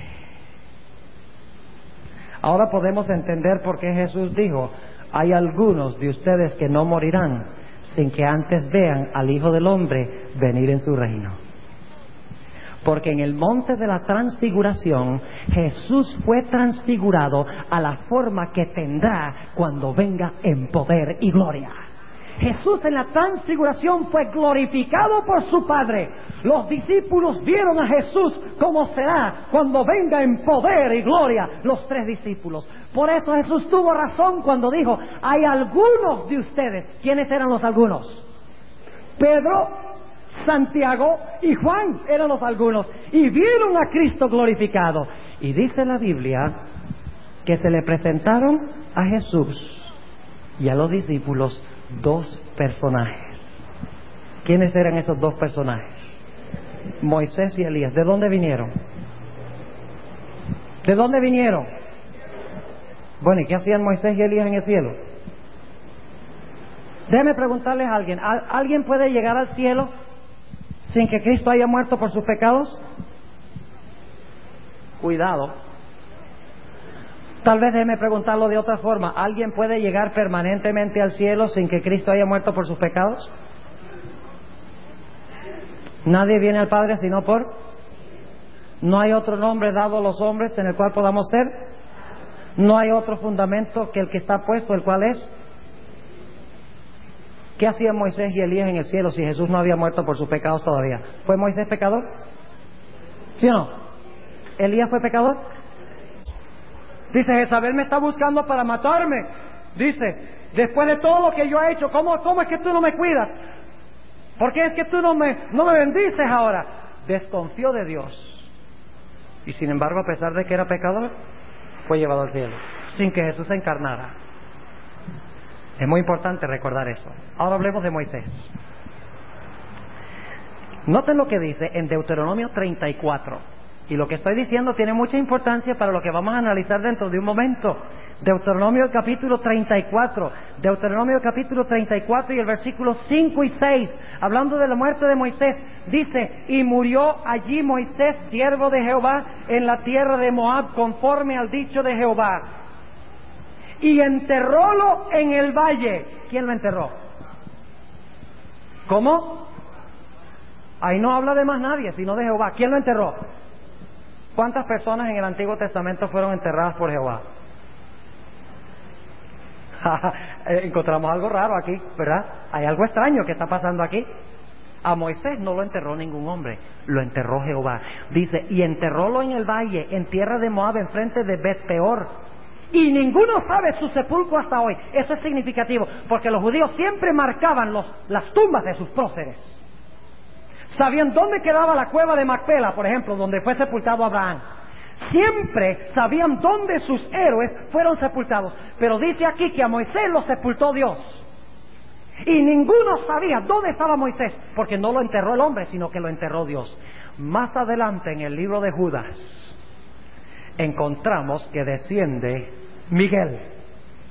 Ahora podemos entender por qué Jesús dijo, hay algunos de ustedes que no morirán sin que antes vean al Hijo del Hombre venir en su reino. Porque en el monte de la transfiguración, Jesús fue transfigurado a la forma que tendrá cuando venga en poder y gloria. Jesús en la transfiguración fue glorificado por su Padre. Los discípulos vieron a Jesús como será cuando venga en poder y gloria, los 3 discípulos. Por eso Jesús tuvo razón cuando dijo, hay algunos de ustedes. ¿Quiénes eran los algunos? Pedro, Santiago y Juan eran los algunos, y vieron a Cristo glorificado. Y dice la Biblia que se le presentaron a Jesús y a los discípulos 2 personajes. ¿Quiénes eran esos 2 personajes? Moisés y Elías. ¿De dónde vinieron? ¿De dónde vinieron? Bueno, ¿y qué hacían Moisés y Elías en el cielo? Déjeme preguntarles a alguien, ¿alguien puede llegar al cielo sin que Cristo haya muerto por sus pecados? Cuidado. Tal vez déjeme preguntarlo de otra forma. ¿Alguien puede llegar permanentemente al cielo sin que Cristo haya muerto por sus pecados? Nadie viene al Padre sino por... No hay otro nombre dado a los hombres en el cual podamos ser. No hay otro fundamento que el que está puesto, el cual es... ¿Qué hacían Moisés y Elías en el cielo si Jesús no había muerto por sus pecados todavía? ¿Fue Moisés pecador? ¿Sí o no? ¿Elías fue pecador? Dice, Jezabel me está buscando para matarme. Dice, después de todo lo que yo he hecho, ¿cómo es que tú no me cuidas? ¿Por qué es que tú no me bendices ahora? Desconfió de Dios. Y sin embargo, a pesar de que era pecador, fue llevado al cielo, sin que Jesús se encarnara. Es muy importante recordar eso. Ahora hablemos de Moisés. Noten lo que dice en Deuteronomio 34. Y lo que estoy diciendo tiene mucha importancia para lo que vamos a analizar dentro de un momento. Deuteronomio capítulo 34. Deuteronomio capítulo 34 y el versículo 5 y 6. Hablando de la muerte de Moisés. Dice, y murió allí Moisés, siervo de Jehová, en la tierra de Moab, conforme al dicho de Jehová. Y enterrólo en el valle. ¿Quién lo enterró? ¿Cómo? Ahí no habla de más nadie, sino de Jehová. ¿Quién lo enterró? ¿Cuántas personas en el Antiguo Testamento fueron enterradas por Jehová? Encontramos algo raro aquí, ¿verdad? Hay algo extraño que está pasando aquí. A Moisés no lo enterró ningún hombre, lo enterró Jehová. Dice, y enterrólo en el valle, en tierra de Moab, enfrente de Bet-peor. Y ninguno sabe su sepulcro hasta hoy. Eso es significativo, porque los judíos siempre marcaban las tumbas de sus próceres. Sabían dónde quedaba la cueva de Macpela, por ejemplo, donde fue sepultado Abraham. Siempre sabían dónde sus héroes fueron sepultados. Pero dice aquí que a Moisés lo sepultó Dios. Y ninguno sabía dónde estaba Moisés, porque no lo enterró el hombre, sino que lo enterró Dios. Más adelante en el libro de Judas encontramos que desciende Miguel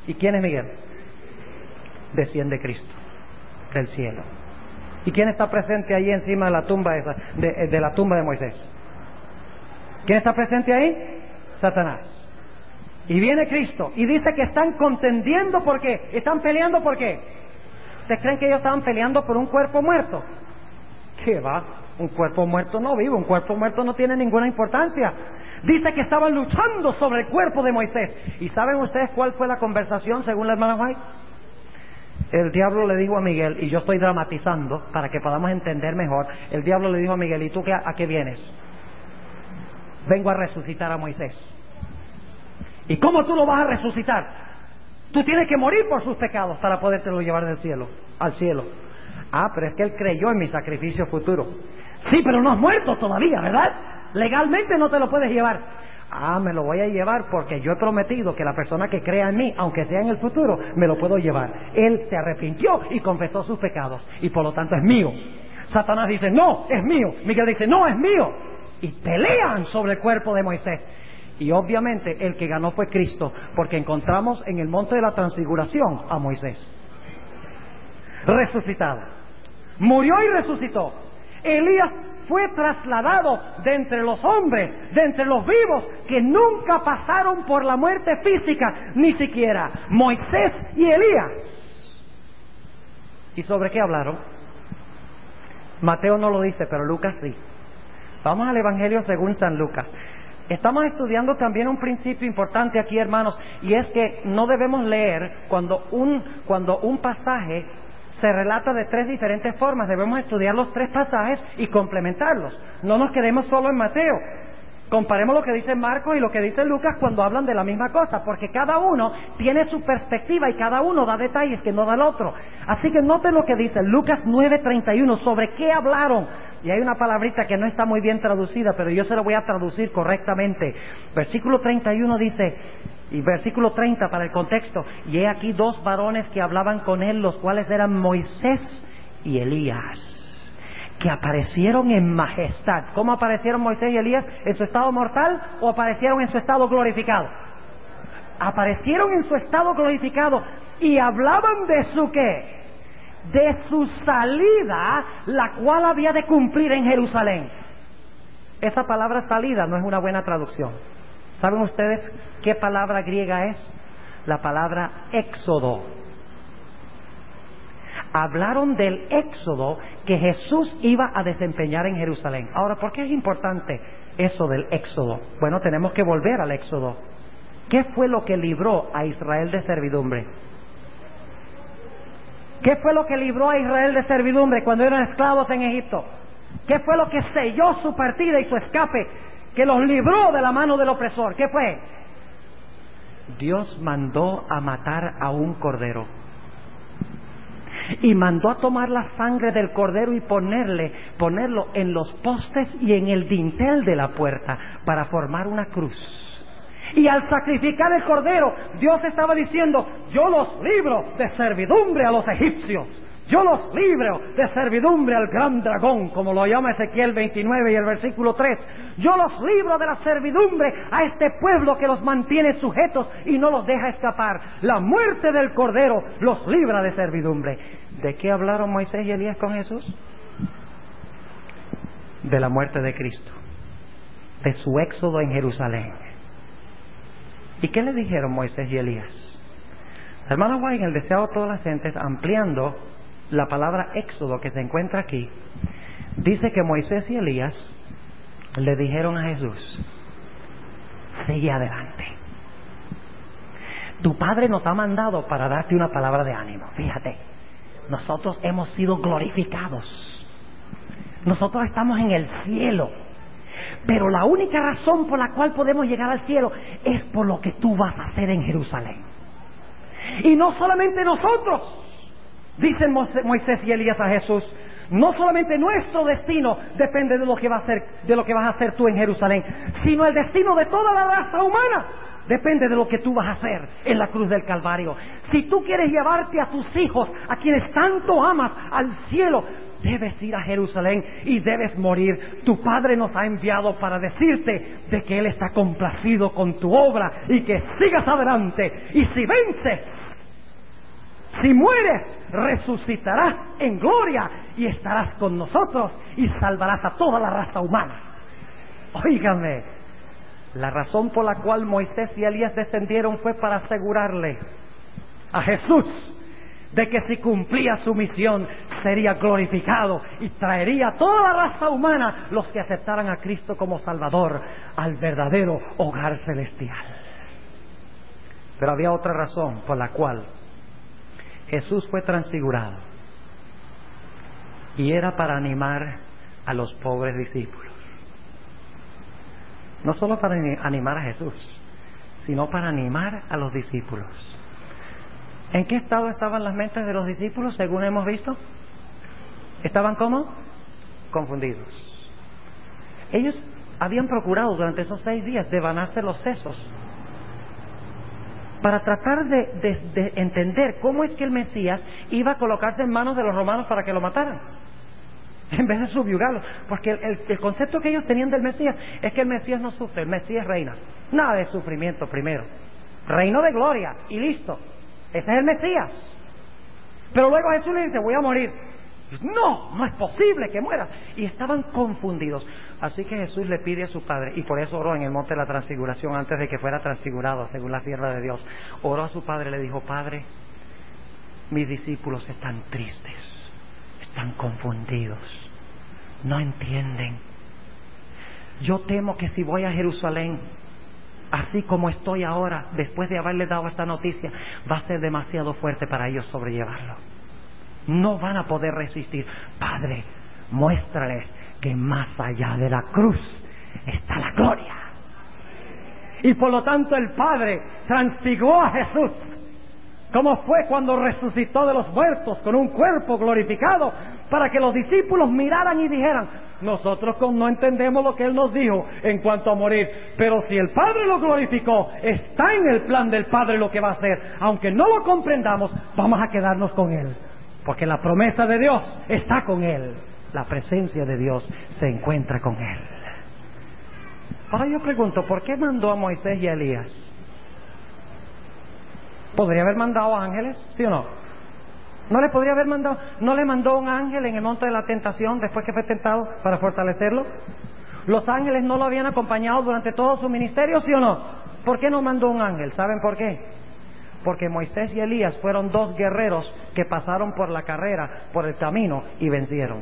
¿Y quién es Miguel? Desciende Cristo del cielo. ¿Y quién está presente ahí encima de la tumba de la tumba de Moisés? ¿Quién está presente ahí? Satanás. Y viene Cristo y dice que están contendiendo. ¿Por qué? Están peleando. ¿Por qué? ¿Ustedes creen que ellos estaban peleando por un cuerpo muerto? ¿Qué va? Un cuerpo muerto no vive, un cuerpo muerto no tiene ninguna importancia. Dice que estaban luchando sobre el cuerpo de Moisés. ¿Y saben ustedes cuál fue la conversación según la hermana White? El diablo le dijo a Miguel, y yo estoy dramatizando para que podamos entender mejor, el diablo le dijo a Miguel, ¿y tú a qué vienes? Vengo a resucitar a Moisés. ¿Y cómo tú lo vas a resucitar? Tú tienes que morir por sus pecados para podértelo llevar del cielo, al cielo. Ah, pero es que él creyó en mi sacrificio futuro. Sí, pero no has muerto todavía, ¿verdad? Legalmente no te lo puedes llevar. Ah, me lo voy a llevar porque yo he prometido que la persona que crea en mí, aunque sea en el futuro, me lo puedo llevar. Él se arrepintió y confesó sus pecados y por lo tanto es mío. Satanás dice, no, es mío. Miguel dice, no, es mío. Y pelean sobre el cuerpo de Moisés. Y obviamente el que ganó fue Cristo, porque encontramos en el monte de la transfiguración a Moisés resucitado. Murió y resucitó. Elías fue trasladado de entre los hombres, de entre los vivos, que nunca pasaron por la muerte física, ni siquiera Moisés y Elías. ¿Y sobre qué hablaron? Mateo no lo dice, pero Lucas sí. Vamos al Evangelio según San Lucas. Estamos estudiando también un principio importante aquí, hermanos, y es que no debemos leer cuando un pasaje se relata de tres diferentes formas. Debemos estudiar los tres pasajes y complementarlos. No nos quedemos solo en Mateo. Comparemos lo que dice Marcos y lo que dice Lucas cuando hablan de la misma cosa, porque cada uno tiene su perspectiva y cada uno da detalles que no da el otro. Así que noten lo que dice Lucas 9:31, sobre qué hablaron. Y hay una palabrita que no está muy bien traducida, pero yo se la voy a traducir correctamente. Versículo 31 dice, y versículo 30 para el contexto, y he aquí dos varones que hablaban con él, los cuales eran Moisés y Elías, que aparecieron en majestad. ¿Cómo aparecieron Moisés y Elías? ¿En su estado mortal o aparecieron en su estado glorificado? Aparecieron en su estado glorificado y hablaban de su ¿qué? De su salida, la cual había de cumplir en Jerusalén. Esa palabra salida no es una buena traducción. ¿Saben ustedes qué palabra griega es? La palabra éxodo. Hablaron del éxodo que Jesús iba a desempeñar en Jerusalén. Ahora, ¿por qué es importante eso del éxodo? Bueno, tenemos que volver al éxodo. ¿Qué fue lo que libró a Israel de servidumbre? ¿Qué fue lo que libró a Israel de servidumbre cuando eran esclavos en Egipto? ¿Qué fue lo que selló su partida y su escape, que los libró de la mano del opresor? ¿Qué fue? Dios mandó a matar a un cordero. Y mandó a tomar la sangre del cordero y ponerlo en los postes y en el dintel de la puerta para formar una cruz. Y al sacrificar el cordero, Dios estaba diciendo, yo los libro de servidumbre a los egipcios. Yo los libro de servidumbre al gran dragón, como lo llama Ezequiel 29 y el versículo 3. Yo los libro de la servidumbre a este pueblo que los mantiene sujetos y no los deja escapar. La muerte del cordero los libra de servidumbre. ¿De qué hablaron Moisés y Elías con Jesús? De la muerte de Cristo, de su éxodo en Jerusalén. ¿Y qué le dijeron Moisés y Elías? La hermana White, en el Deseado de todas las gentes, ampliando la palabra éxodo que se encuentra aquí, dice que Moisés y Elías le dijeron a Jesús, sigue adelante. Tu Padre nos ha mandado para darte una palabra de ánimo. Fíjate, nosotros hemos sido glorificados. Nosotros estamos en el cielo. Pero la única razón por la cual podemos llegar al cielo es por lo que tú vas a hacer en Jerusalén. Y no solamente nosotros, dicen Moisés y Elías a Jesús, no solamente nuestro destino depende de lo que vas a hacer tú en Jerusalén, sino el destino de toda la raza humana. depende de lo que tú vas a hacer en la cruz del Calvario. Si tú quieres llevarte a tus hijos, a quienes tanto amas, al cielo, debes ir a Jerusalén y debes morir. Tu Padre nos ha enviado para decirte de que Él está complacido con tu obra y que sigas adelante. Y si vences, si mueres, resucitarás en gloria y estarás con nosotros y salvarás a toda la raza humana. Óigame, la razón por la cual Moisés y Elías descendieron fue para asegurarle a Jesús de que si cumplía su misión sería glorificado y traería a toda la raza humana, los que aceptaran a Cristo como Salvador, al verdadero hogar celestial. Pero había otra razón por la cual Jesús fue transfigurado, y era para animar a los pobres discípulos. No solo para animar a Jesús, sino para animar a los discípulos. ¿En qué estado estaban las mentes de los discípulos, según hemos visto? ¿Estaban cómo? Confundidos. Ellos habían procurado durante esos 6 días devanarse los sesos para tratar de entender cómo es que el Mesías iba a colocarse en manos de los romanos para que lo mataran, en vez de subyugarlo. Porque el concepto que ellos tenían del Mesías es que el Mesías no sufre, el Mesías reina. Nada de sufrimiento primero, reino de gloria y listo. Ese es el Mesías. Pero luego Jesús le dice: voy a morir. No es posible que mueras. Y estaban confundidos. Así que Jesús le pide a su Padre, y por eso oró en el monte de la transfiguración, antes de que fuera transfigurado, según la sierva de Dios. Oró a su Padre y le dijo: Padre, mis discípulos están tristes, están confundidos, no entienden. Yo temo que si voy a Jerusalén, así como estoy ahora, después de haberles dado esta noticia, va a ser demasiado fuerte para ellos sobrellevarlo. No van a poder resistir. Padre, muéstrales que más allá de la cruz está la gloria. Y por lo tanto el Padre transfiguró a Jesús, como fue cuando resucitó de los muertos con un cuerpo glorificado, para que los discípulos miraran y dijeran: nosotros no entendemos lo que Él nos dijo en cuanto a morir, pero si el Padre lo glorificó, está en el plan del Padre lo que va a hacer. Aunque no lo comprendamos, vamos a quedarnos con Él, porque la promesa de Dios está con Él, la presencia de Dios se encuentra con Él. Ahora yo pregunto, ¿por qué mandó a Moisés y a Elías? ¿Podría haber mandado ángeles? ¿Sí o no? ¿No le podría haber mandado? ¿No le mandó un ángel en el monte de la tentación después que fue tentado para fortalecerlo? ¿Los ángeles no lo habían acompañado durante todo su ministerio? ¿Sí o no? ¿Por qué no mandó un ángel? ¿Saben por qué? Porque Moisés y Elías fueron 2 guerreros que pasaron por la carrera, por el camino, y vencieron.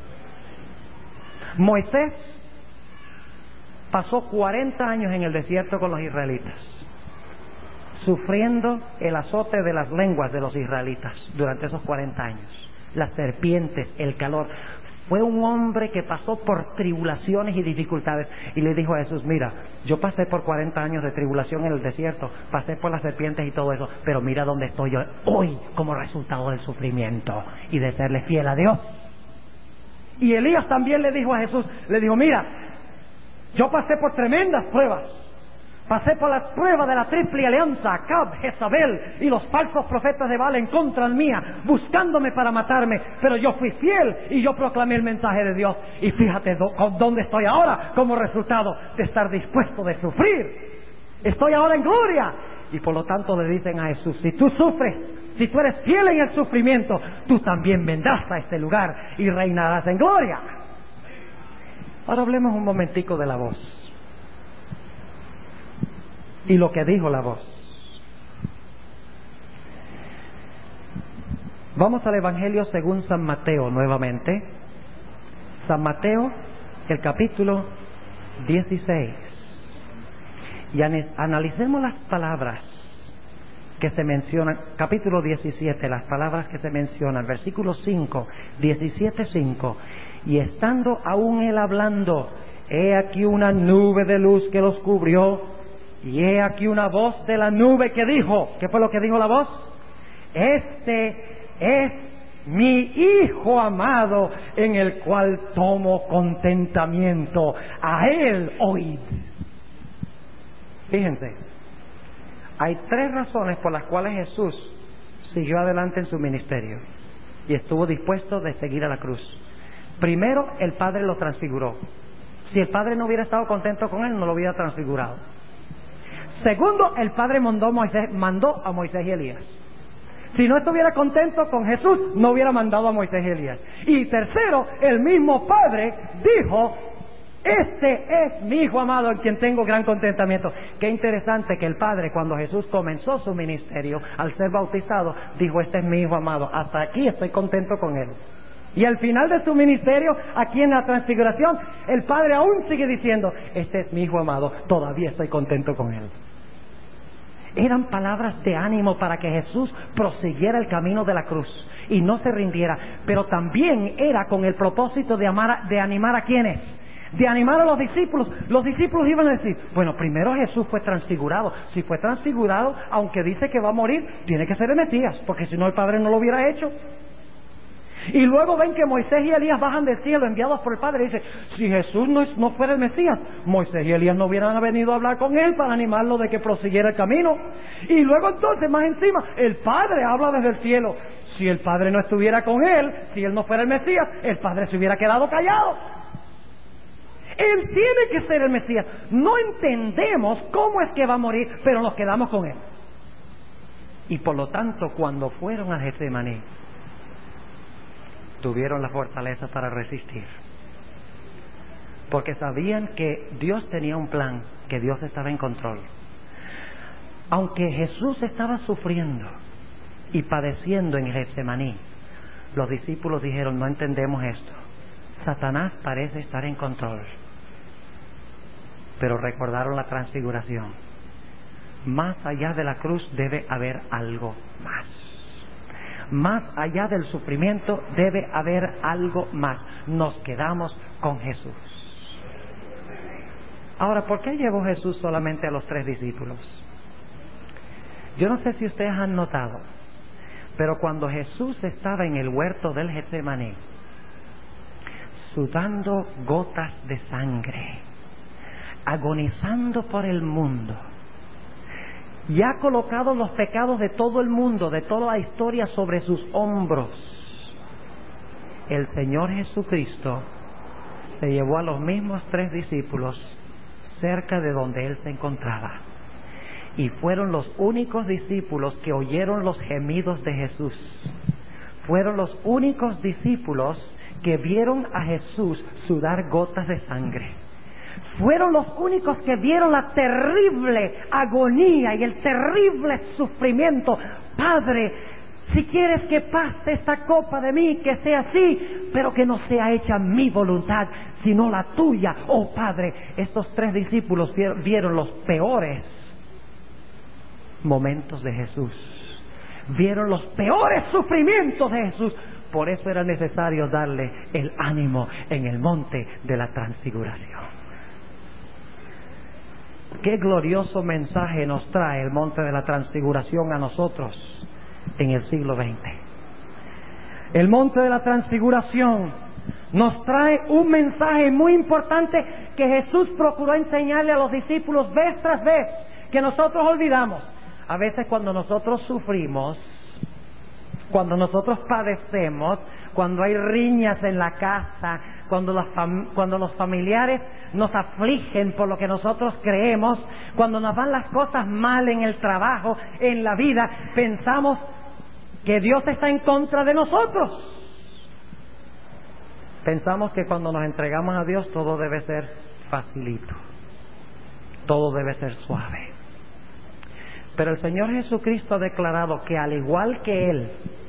Moisés pasó 40 años en el desierto con los israelitas, sufriendo el azote de las lenguas de los israelitas durante esos 40 años. Las serpientes, el calor. Fue un hombre que pasó por tribulaciones y dificultades, y le dijo a Jesús: mira, yo pasé por 40 años de tribulación en el desierto, pasé por las serpientes y todo eso, pero mira dónde estoy yo hoy como resultado del sufrimiento y de serle fiel a Dios. Y Elías también le dijo a Jesús, le dijo: mira, yo pasé por tremendas pruebas, pasé por las pruebas de la triple alianza, Acab, Jezabel y los falsos profetas de Baal en contra mía, buscándome para matarme, pero yo fui fiel y yo proclamé el mensaje de Dios. Y fíjate dónde estoy ahora como resultado de estar dispuesto de sufrir. Estoy ahora en gloria. Y por lo tanto le dicen a Jesús: si tú sufres, si tú eres fiel en el sufrimiento, tú también vendrás a este lugar y reinarás en gloria. Ahora hablemos un momentico de la voz y lo que dijo la voz. Vamos al Evangelio según San Mateo nuevamente. San Mateo, el capítulo 16. Y analicemos las palabras que se mencionan. Capítulo 17, las palabras que se mencionan. Versículo 5, 17:5. Y estando aún él hablando, he aquí una nube de luz que los cubrió. Y he aquí una voz de la nube que dijo, ¿qué fue lo que dijo la voz? Este es mi Hijo amado, en el cual tomo contentamiento, a Él oíd. Fíjense, Hay 3 razones por las cuales Jesús siguió adelante en su ministerio y estuvo dispuesto de seguir a la cruz. Primero, el Padre lo transfiguró. Si el Padre no hubiera estado contento con él, no lo hubiera transfigurado. Segundo, el Padre mandó a Moisés y Elías. Si no estuviera contento con Jesús, no hubiera mandado a Moisés y Elías. Y tercero, el mismo Padre dijo: este es mi Hijo amado en quien tengo gran contentamiento. Qué interesante que el Padre, cuando Jesús comenzó su ministerio, al ser bautizado, dijo: este es mi Hijo amado, hasta aquí estoy contento con él. Y al final de su ministerio, aquí en la transfiguración, el Padre aún sigue diciendo: este es mi Hijo amado, todavía estoy contento con él. Eran palabras de ánimo para que Jesús prosiguiera el camino de la cruz y no se rindiera, pero también era con el propósito de animar a quienes, de animar a los discípulos. Los discípulos iban a decir: bueno, primero Jesús fue transfigurado. Si fue transfigurado, aunque dice que va a morir, tiene que ser el Mesías, porque si no el Padre no lo hubiera hecho. Y luego ven que Moisés y Elías bajan del cielo enviados por el Padre y dice: si Jesús no fuera el Mesías, Moisés y Elías no hubieran venido a hablar con él para animarlo de que prosiguiera el camino. Y luego entonces, más encima, el Padre habla desde el cielo. Si el Padre no estuviera con él, si él no fuera el Mesías, el Padre se hubiera quedado callado. Él tiene que ser el Mesías. No entendemos cómo es que va a morir, pero nos quedamos con él. Y por lo tanto, cuando fueron a Getsemaní, tuvieron la fortaleza para resistir, porque sabían que Dios tenía un plan, que Dios estaba en control. Aunque Jesús estaba sufriendo y padeciendo en Getsemaní, los discípulos dijeron: no entendemos esto, Satanás parece estar en control. Pero recordaron la transfiguración. Más allá de la cruz debe haber algo más. Más allá del sufrimiento debe haber algo más. Nos quedamos con Jesús. Ahora, ¿por qué llevó Jesús solamente a los 3 discípulos? Yo no sé si ustedes han notado, pero cuando Jesús estaba en el huerto del Getsemaní, sudando gotas de sangre, agonizando por el mundo, y ha colocado los pecados de todo el mundo, de toda la historia, sobre sus hombros, el Señor Jesucristo se llevó a los mismos 3 discípulos cerca de donde Él se encontraba. Y fueron los únicos discípulos que oyeron los gemidos de Jesús. Fueron los únicos discípulos que vieron a Jesús sudar gotas de sangre. Fueron los únicos que vieron la terrible agonía y el terrible sufrimiento. Padre, si quieres que pase esta copa de mí, que sea así, pero que no sea hecha mi voluntad, sino la tuya. Oh Padre, estos 3 discípulos vieron los peores momentos de Jesús. Vieron los peores sufrimientos de Jesús. Por eso era necesario darle el ánimo en el monte de la transfiguración. Qué glorioso mensaje nos trae el monte de la transfiguración a nosotros en el siglo XX. El monte de la transfiguración nos trae un mensaje muy importante que Jesús procuró enseñarle a los discípulos vez tras vez, que nosotros olvidamos. A veces cuando nosotros sufrimos, cuando nosotros padecemos, cuando hay riñas en la casa, cuando los familiares nos afligen por lo que nosotros creemos, cuando nos van las cosas mal en el trabajo, en la vida, pensamos que Dios está en contra de nosotros. Pensamos que cuando nos entregamos a Dios todo debe ser facilito, todo debe ser suave. Pero el Señor Jesucristo ha declarado que al igual que Él,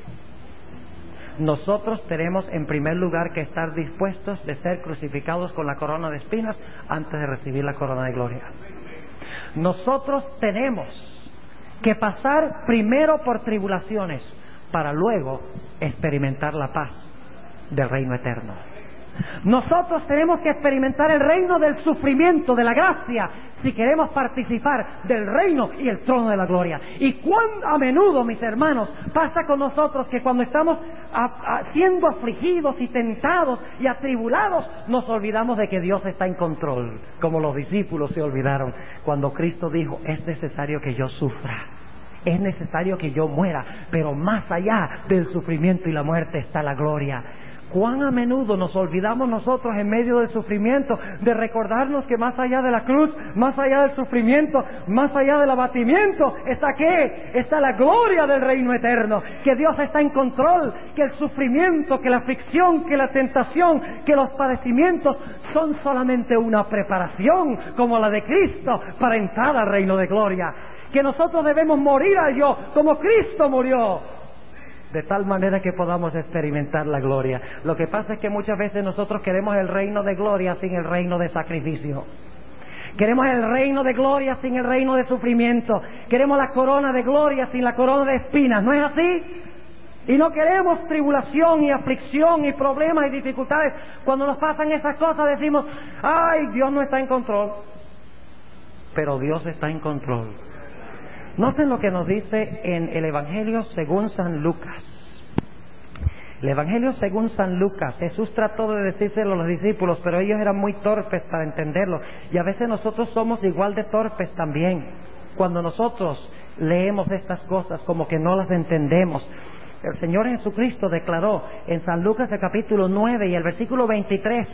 nosotros tenemos en primer lugar que estar dispuestos de ser crucificados con la corona de espinas antes de recibir la corona de gloria. Nosotros tenemos que pasar primero por tribulaciones para luego experimentar la paz del reino eterno. Nosotros tenemos que experimentar el reino del sufrimiento, de la gracia, si queremos participar del reino y el trono de la gloria. Y cuán a menudo, mis hermanos, pasa con nosotros que cuando estamos siendo afligidos y tentados y atribulados, nos olvidamos de que Dios está en control, como los discípulos se olvidaron cuando Cristo dijo: es necesario que yo sufra, es necesario que yo muera, pero más allá del sufrimiento y la muerte está la gloria. Cuán a menudo nos olvidamos nosotros en medio del sufrimiento de recordarnos que más allá de la cruz, más allá del sufrimiento, más allá del abatimiento, ¿está qué? Está la gloria del reino eterno, que Dios está en control, que el sufrimiento, que la aflicción, que la tentación, que los padecimientos son solamente una preparación como la de Cristo para entrar al reino de gloria, que nosotros debemos morir al yo como Cristo murió, de tal manera que podamos experimentar la gloria. Lo que pasa es que muchas veces nosotros queremos el reino de gloria sin el reino de sacrificio. Queremos el reino de gloria sin el reino de sufrimiento. Queremos la corona de gloria sin la corona de espinas. ¿No es así? Y no queremos tribulación y aflicción y problemas y dificultades. Cuando nos pasan esas cosas decimos: ¡ay, Dios no está en control! Pero Dios está en control. Noten lo que nos dice en el Evangelio según San Lucas. El Evangelio según San Lucas. Jesús trató de decírselo a los discípulos, pero ellos eran muy torpes para entenderlo. Y a veces nosotros somos igual de torpes también. Cuando nosotros leemos estas cosas como que no las entendemos. El Señor Jesucristo declaró en San Lucas el capítulo 9 y el versículo 23: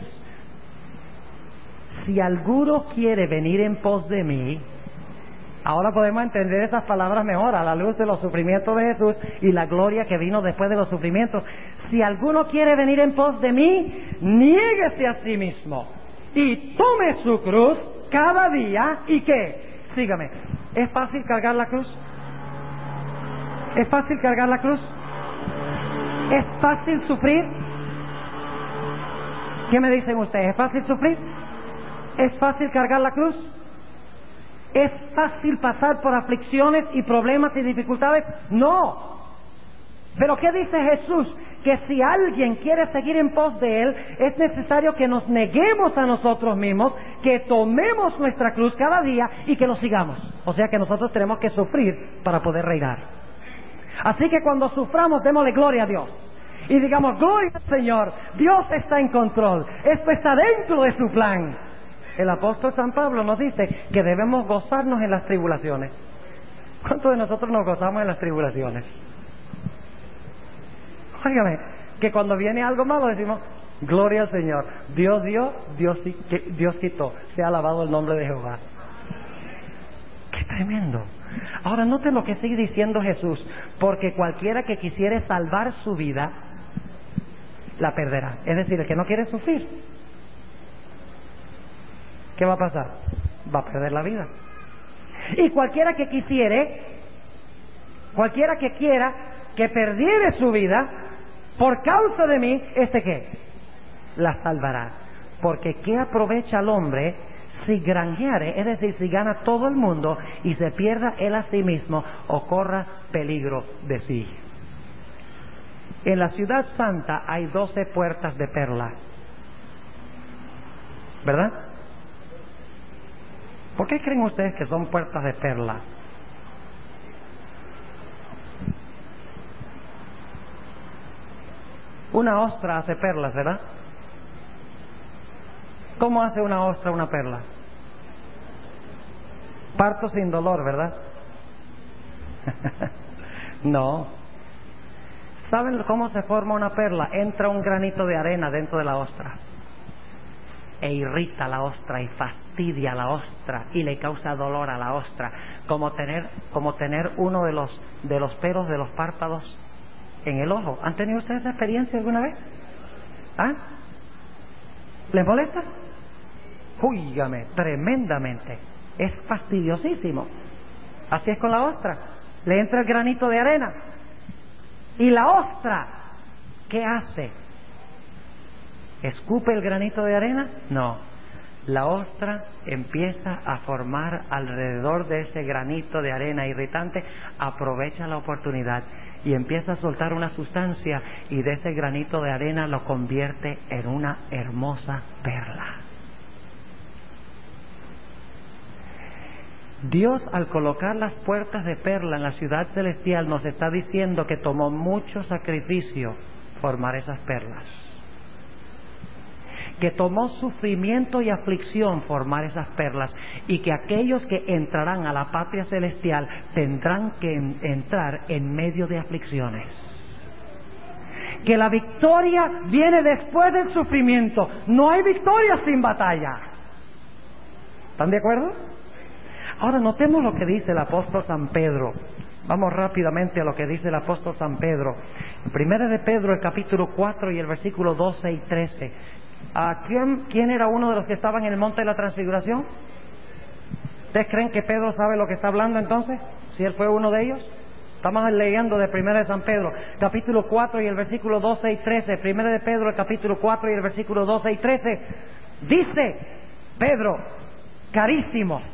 si alguno quiere venir en pos de mí. Ahora podemos entender esas palabras mejor a la luz de los sufrimientos de Jesús y la gloria que vino después de los sufrimientos. Si alguno quiere venir en pos de mí, niéguese a sí mismo y tome su cruz cada día. ¿Y qué? Sígame. ¿Es fácil cargar la cruz? ¿Es fácil cargar la cruz? ¿Es fácil sufrir? ¿Qué me dicen ustedes? ¿Es fácil sufrir? ¿Es fácil cargar la cruz? ¿Es fácil pasar por aflicciones y problemas y dificultades? No. Pero ¿qué dice Jesús? Que si alguien quiere seguir en pos de Él, es necesario que nos neguemos a nosotros mismos, que tomemos nuestra cruz cada día y que lo sigamos. O sea que nosotros tenemos que sufrir para poder reinar. Así que cuando suframos, démosle gloria a Dios. Y digamos: gloria al Señor, Dios está en control, esto está dentro de su plan. El apóstol San Pablo nos dice que debemos gozarnos en las tribulaciones. ¿Cuántos de nosotros nos gozamos en las tribulaciones? Óigame, que cuando viene algo malo decimos: gloria al Señor, Dios dio, Dios quitó, sea alabado el nombre de Jehová. ¡Qué tremendo! Ahora noten lo que sigue diciendo Jesús: porque cualquiera que quisiere salvar su vida, la perderá. Es decir, el que no quiere sufrir, ¿qué va a pasar? Va a perder la vida. Y cualquiera que quiera que perdiere su vida por causa de mí, ¿qué? La salvará. Porque ¿qué aprovecha al hombre si granjeare, es decir, si gana todo el mundo y se pierda él a sí mismo o corra peligro de sí? En la ciudad santa hay 12 puertas de perla, ¿verdad? ¿Por qué creen ustedes que son puertas de perla? Una ostra hace perlas, ¿verdad? ¿Cómo hace una ostra una perla? Parto sin dolor, ¿verdad? No. ¿Saben cómo se forma una perla? Entra un granito de arena dentro de la ostra e irrita a la ostra y fastidia a la ostra y le causa dolor a la ostra, como tener uno de los pelos de los párpados en el ojo. ¿Han tenido ustedes esa experiencia alguna vez? ¿Ah? ¿Les molesta? Júigame, tremendamente. Es fastidiosísimo. Así es con la ostra. Le entra el granito de arena. ¿Y la ostra qué hace? ¿Escupe el granito de arena? No. la ostra empieza a formar alrededor de ese granito de arena irritante, aprovecha la oportunidad y empieza a soltar una sustancia, y de ese granito de arena lo convierte en una hermosa perla. Dios, al colocar las puertas de perla en la ciudad celestial, nos está diciendo que tomó mucho sacrificio formar esas perlas, que tomó sufrimiento y aflicción formar esas perlas, y que aquellos que entrarán a la patria celestial tendrán que entrar en medio de aflicciones. Que la victoria viene después del sufrimiento. No hay victoria sin batalla. ¿Están de acuerdo? Ahora notemos lo que dice el apóstol San Pedro. Vamos rápidamente a lo que dice el apóstol San Pedro. En 1 de Pedro, el capítulo 4 y el versículo 12 y 13. ¿Quién era uno de los que estaban en el monte de la transfiguración? ¿Ustedes creen que Pedro sabe lo que está hablando entonces? Si él fue uno de ellos. Estamos leyendo de 1 de San Pedro, capítulo 4 y el versículo 12 y 13. 1 de Pedro, el capítulo 4 y el versículo 12 y 13. Dice Pedro: carísimos,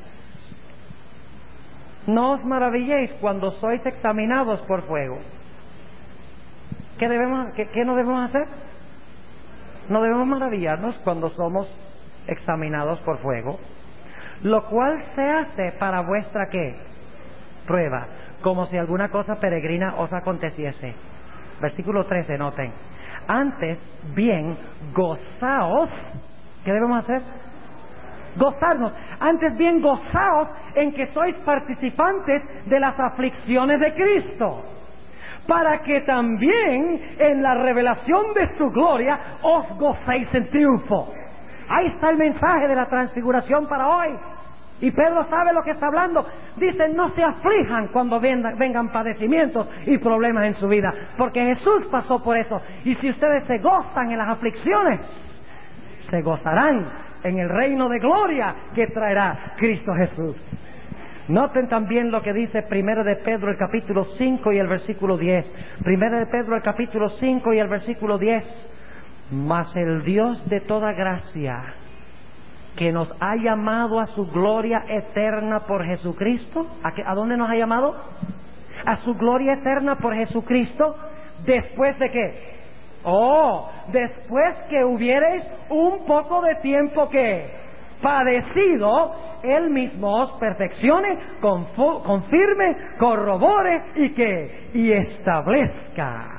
no os maravilléis cuando sois examinados por fuego. ¿Qué no debemos hacer? No debemos maravillarnos cuando somos examinados por fuego, lo cual se hace para vuestra ¿qué? Prueba, como si alguna cosa peregrina os aconteciese. Versículo 13, noten. Antes bien, gozaos. ¿Qué debemos hacer? Gozarnos. Antes bien, gozaos en que sois participantes de las aflicciones de Cristo, para que también en la revelación de su gloria os gocéis en triunfo. Ahí está el mensaje de la transfiguración para hoy. Y Pedro sabe lo que está hablando. Dice: no se aflijan cuando vengan padecimientos y problemas en su vida, porque Jesús pasó por eso. Y si ustedes se gozan en las aflicciones, se gozarán en el reino de gloria que traerá Cristo Jesús. Noten también lo que dice 1 de Pedro, el capítulo 5 y el versículo 10. 1 de Pedro, el capítulo 5 y el versículo 10. Mas el Dios de toda gracia, que nos ha llamado a su gloria eterna por Jesucristo. ¿A dónde nos ha llamado? A su gloria eterna por Jesucristo. ¿Después de qué? Después que hubiereis un poco de tiempo que padecido, Él mismo os perfeccione, confirme, corrobore y establezca.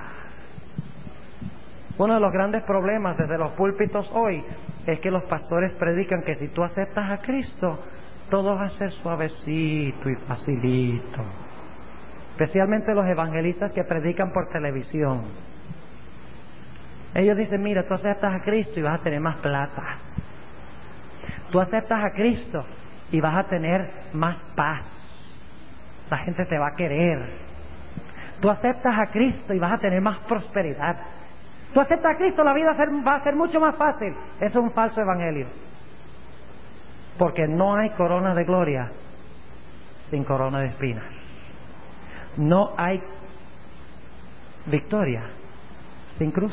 Uno de los grandes problemas desde los púlpitos hoy es que los pastores predican que si tú aceptas a Cristo, todo va a ser suavecito y facilito. Especialmente los evangelistas que predican por televisión. Ellos dicen: mira, tú aceptas a Cristo y vas a tener más plata. Tú aceptas a Cristo y vas a tener más paz. La gente te va a querer. Tú aceptas a Cristo y vas a tener más prosperidad. Tú aceptas a Cristo, la vida va a ser mucho más fácil. Eso es un falso evangelio. Porque no hay corona de gloria sin corona de espinas. No hay victoria sin cruz.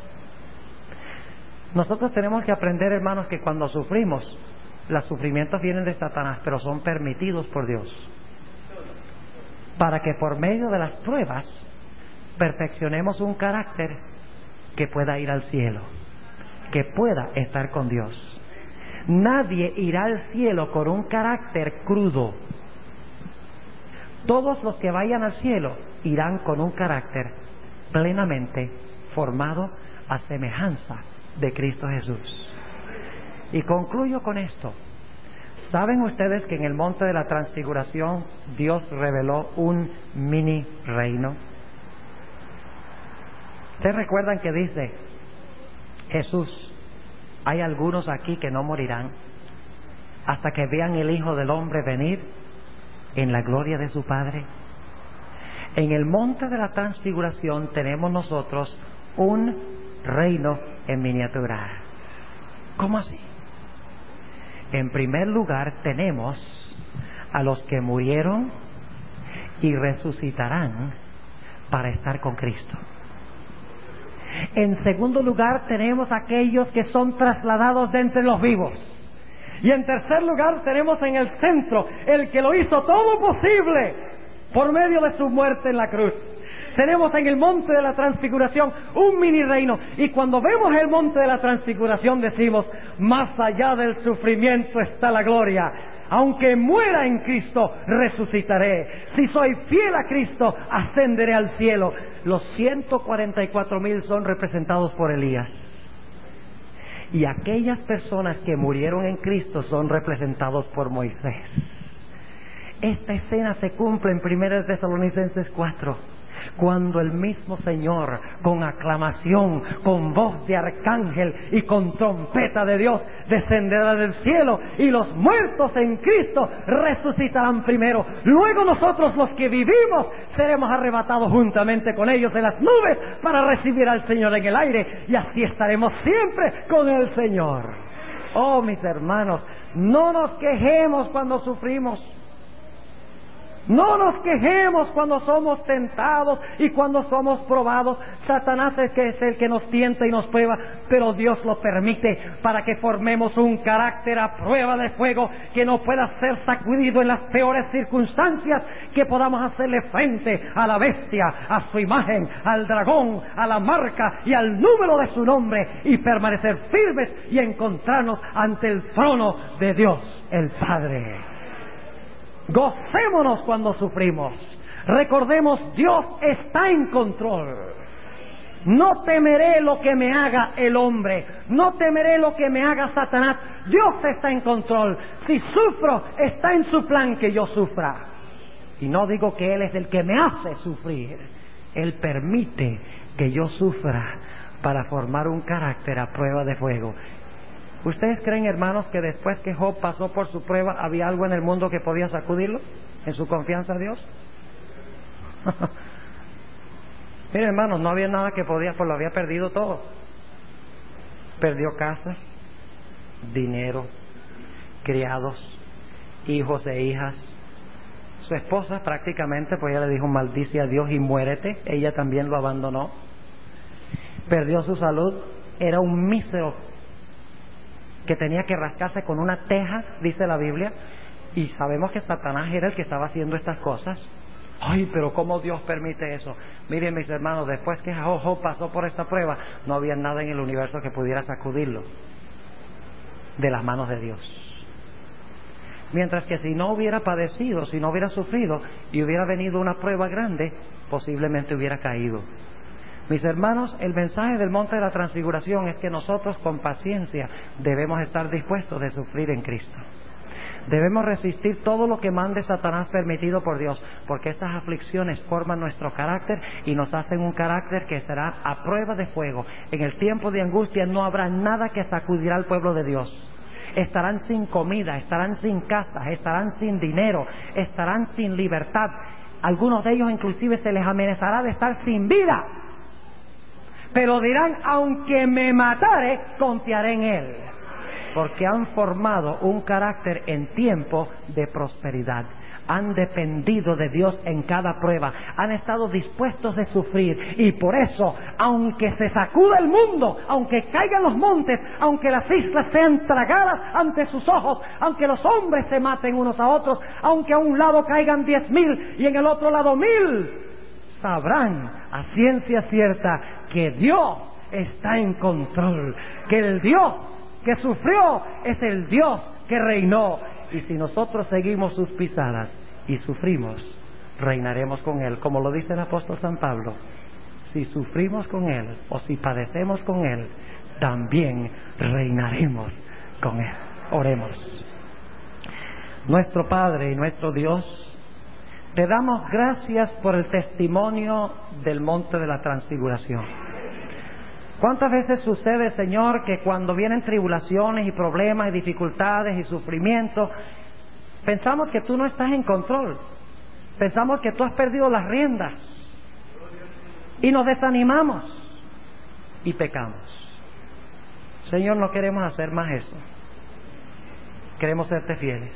Nosotros tenemos que aprender, hermanos, que cuando sufrimos, los sufrimientos vienen de Satanás, pero son permitidos por Dios, para que por medio de las pruebas perfeccionemos un carácter que pueda ir al cielo, que pueda estar con Dios. Nadie irá al cielo con un carácter crudo. Todos los que vayan al cielo irán con un carácter plenamente formado a semejanza de Cristo Jesús. Y concluyo con esto. ¿Saben ustedes que en el monte de la transfiguración Dios reveló un mini reino? ¿Ustedes recuerdan que dice Jesús: hay algunos aquí que no morirán hasta que vean el Hijo del Hombre venir en la gloria de su Padre? En el monte de la transfiguración tenemos nosotros un reino en miniatura. ¿Cómo así? En primer lugar tenemos a los que murieron y resucitarán para estar con Cristo. En segundo lugar tenemos a aquellos que son trasladados de entre los vivos. Y en tercer lugar tenemos en el centro el que lo hizo todo posible por medio de su muerte en la cruz. Tenemos en el monte de la transfiguración un mini reino, y cuando vemos el monte de la transfiguración decimos: más allá del sufrimiento está la gloria. Aunque muera en Cristo, resucitaré. Si soy fiel a Cristo, ascenderé al cielo. Los 144,000 son representados por Elías. Y aquellas personas que murieron en Cristo son representados por Moisés. Esta escena se cumple en 1 Tesalonicenses 4. Cuando el mismo Señor, con aclamación, con voz de arcángel y con trompeta de Dios, descenderá del cielo, y los muertos en Cristo resucitarán primero. Luego nosotros, los que vivimos, seremos arrebatados juntamente con ellos en las nubes para recibir al Señor en el aire, y así estaremos siempre con el Señor. Oh, mis hermanos, no nos quejemos cuando sufrimos. No nos quejemos cuando somos tentados y cuando somos probados. Satanás es el que nos tienta y nos prueba, pero Dios lo permite para que formemos un carácter a prueba de fuego que no pueda ser sacudido en las peores circunstancias, que podamos hacerle frente a la bestia, a su imagen, al dragón, a la marca y al número de su nombre, y permanecer firmes y encontrarnos ante el trono de Dios el Padre. Gocémonos cuando sufrimos. Recordemos, Dios está en control. No temeré lo que me haga el hombre, no temeré lo que me haga Satanás. Dios está en control. Si sufro, está en su plan que yo sufra. Y no digo que Él es el que me hace sufrir. Él permite que yo sufra para formar un carácter a prueba de fuego. ¿Ustedes creen, hermanos, que después que Job pasó por su prueba, había algo en el mundo que podía sacudirlo en su confianza a Dios? Miren, hermanos, no había nada que podía, pues lo había perdido todo. Perdió casas, dinero, criados, hijos e hijas. Su esposa prácticamente, pues ella le dijo: maldice a Dios y muérete. Ella también lo abandonó. Perdió su salud. Era un mísero que tenía que rascarse con una teja, dice la Biblia, y sabemos que Satanás era el que estaba haciendo estas cosas. Ay, pero ¿cómo Dios permite eso? Miren, mis hermanos, después que Job pasó por esta prueba, no había nada en el universo que pudiera sacudirlo de las manos de Dios. Mientras que si no hubiera padecido, si no hubiera sufrido y hubiera venido una prueba grande, posiblemente hubiera caído. Mis hermanos, el mensaje del monte de la transfiguración es que nosotros con paciencia debemos estar dispuestos de sufrir en Cristo. Debemos resistir todo lo que mande Satanás permitido por Dios, porque estas aflicciones forman nuestro carácter y nos hacen un carácter que será a prueba de fuego. En el tiempo de angustia no habrá nada que sacudirá al pueblo de Dios. Estarán sin comida, estarán sin casas, estarán sin dinero, estarán sin libertad. Algunos de ellos inclusive se les amenazará de estar sin vida. Pero dirán: aunque me matare, confiaré en Él. Porque han formado un carácter en tiempo de prosperidad. Han dependido de Dios en cada prueba. Han estado dispuestos de sufrir. Y por eso, aunque se sacuda el mundo, aunque caigan los montes, aunque las islas sean tragadas ante sus ojos, aunque los hombres se maten unos a otros, aunque a un lado caigan 10,000 y en el otro lado 1,000, sabrán a ciencia cierta que Dios está en control, que el Dios que sufrió es el Dios que reinó. Y si nosotros seguimos sus pisadas y sufrimos, reinaremos con Él, como lo dice el apóstol San Pablo. Si sufrimos con Él o si padecemos con Él, también reinaremos con Él. Oremos. Nuestro Padre y nuestro Dios, te damos gracias por el testimonio del monte de la transfiguración. ¿Cuántas veces sucede, Señor, que cuando vienen tribulaciones y problemas y dificultades y sufrimientos, pensamos que tú no estás en control? Pensamos que tú has perdido las riendas y nos desanimamos y pecamos. Señor, no queremos hacer más eso. Queremos serte fieles.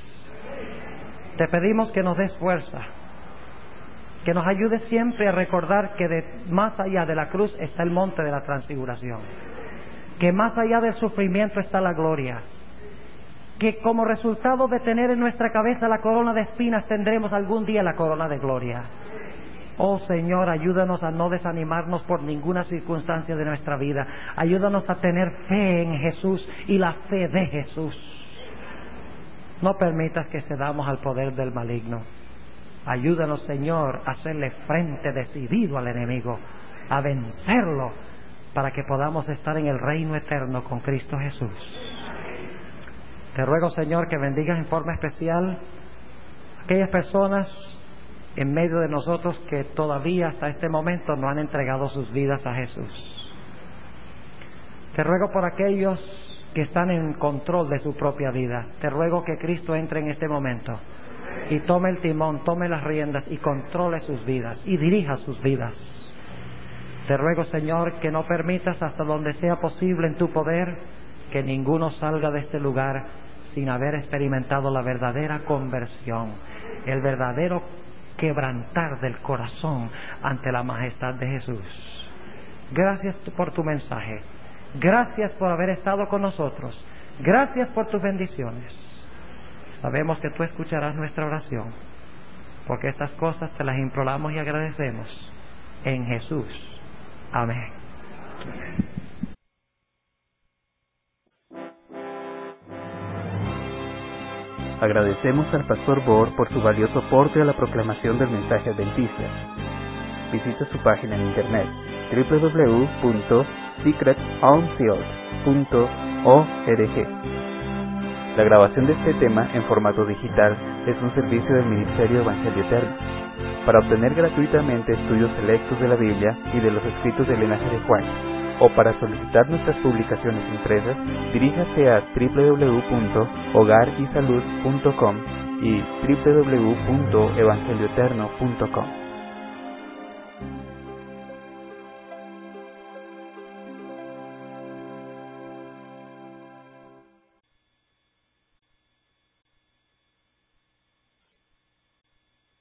Te pedimos que nos des fuerza, que nos ayude siempre a recordar que más allá de la cruz está el monte de la transfiguración, que más allá del sufrimiento está la gloria, que como resultado de tener en nuestra cabeza la corona de espinas, tendremos algún día la corona de gloria. Oh Señor, ayúdanos a no desanimarnos por ninguna circunstancia de nuestra vida. Ayúdanos a tener fe en Jesús y la fe de Jesús. No permitas que cedamos al poder del maligno. Ayúdanos, Señor, a hacerle frente decidido al enemigo, a vencerlo, para que podamos estar en el reino eterno con Cristo Jesús. Te ruego, Señor, que bendigas en forma especial a aquellas personas en medio de nosotros que todavía hasta este momento no han entregado sus vidas a Jesús. Te ruego por aquellos que están en control de su propia vida. Te ruego que Cristo entre en este momento y tome el timón, tome las riendas y controle sus vidas y dirija sus vidas. Te ruego, Señor, que no permitas hasta donde sea posible en tu poder que ninguno salga de este lugar sin haber experimentado la verdadera conversión, el verdadero quebrantar del corazón ante la majestad de Jesús. Gracias por tu mensaje. Gracias por haber estado con nosotros. Gracias por tus bendiciones. Sabemos que tú escucharás nuestra oración, porque estas cosas te las imploramos y agradecemos en Jesús. Amén. Agradecemos al Pastor Bohr por su valioso aporte a la proclamación del mensaje adventista. Visita su página en internet www.secretounsfield.org. La grabación de este tema en formato digital es un servicio del Ministerio Evangelio Eterno. Para obtener gratuitamente estudios selectos de la Biblia y de los escritos del linaje de Juan, o para solicitar nuestras publicaciones impresas, diríjase a www.hogarysalud.com y www.evangelioeterno.com.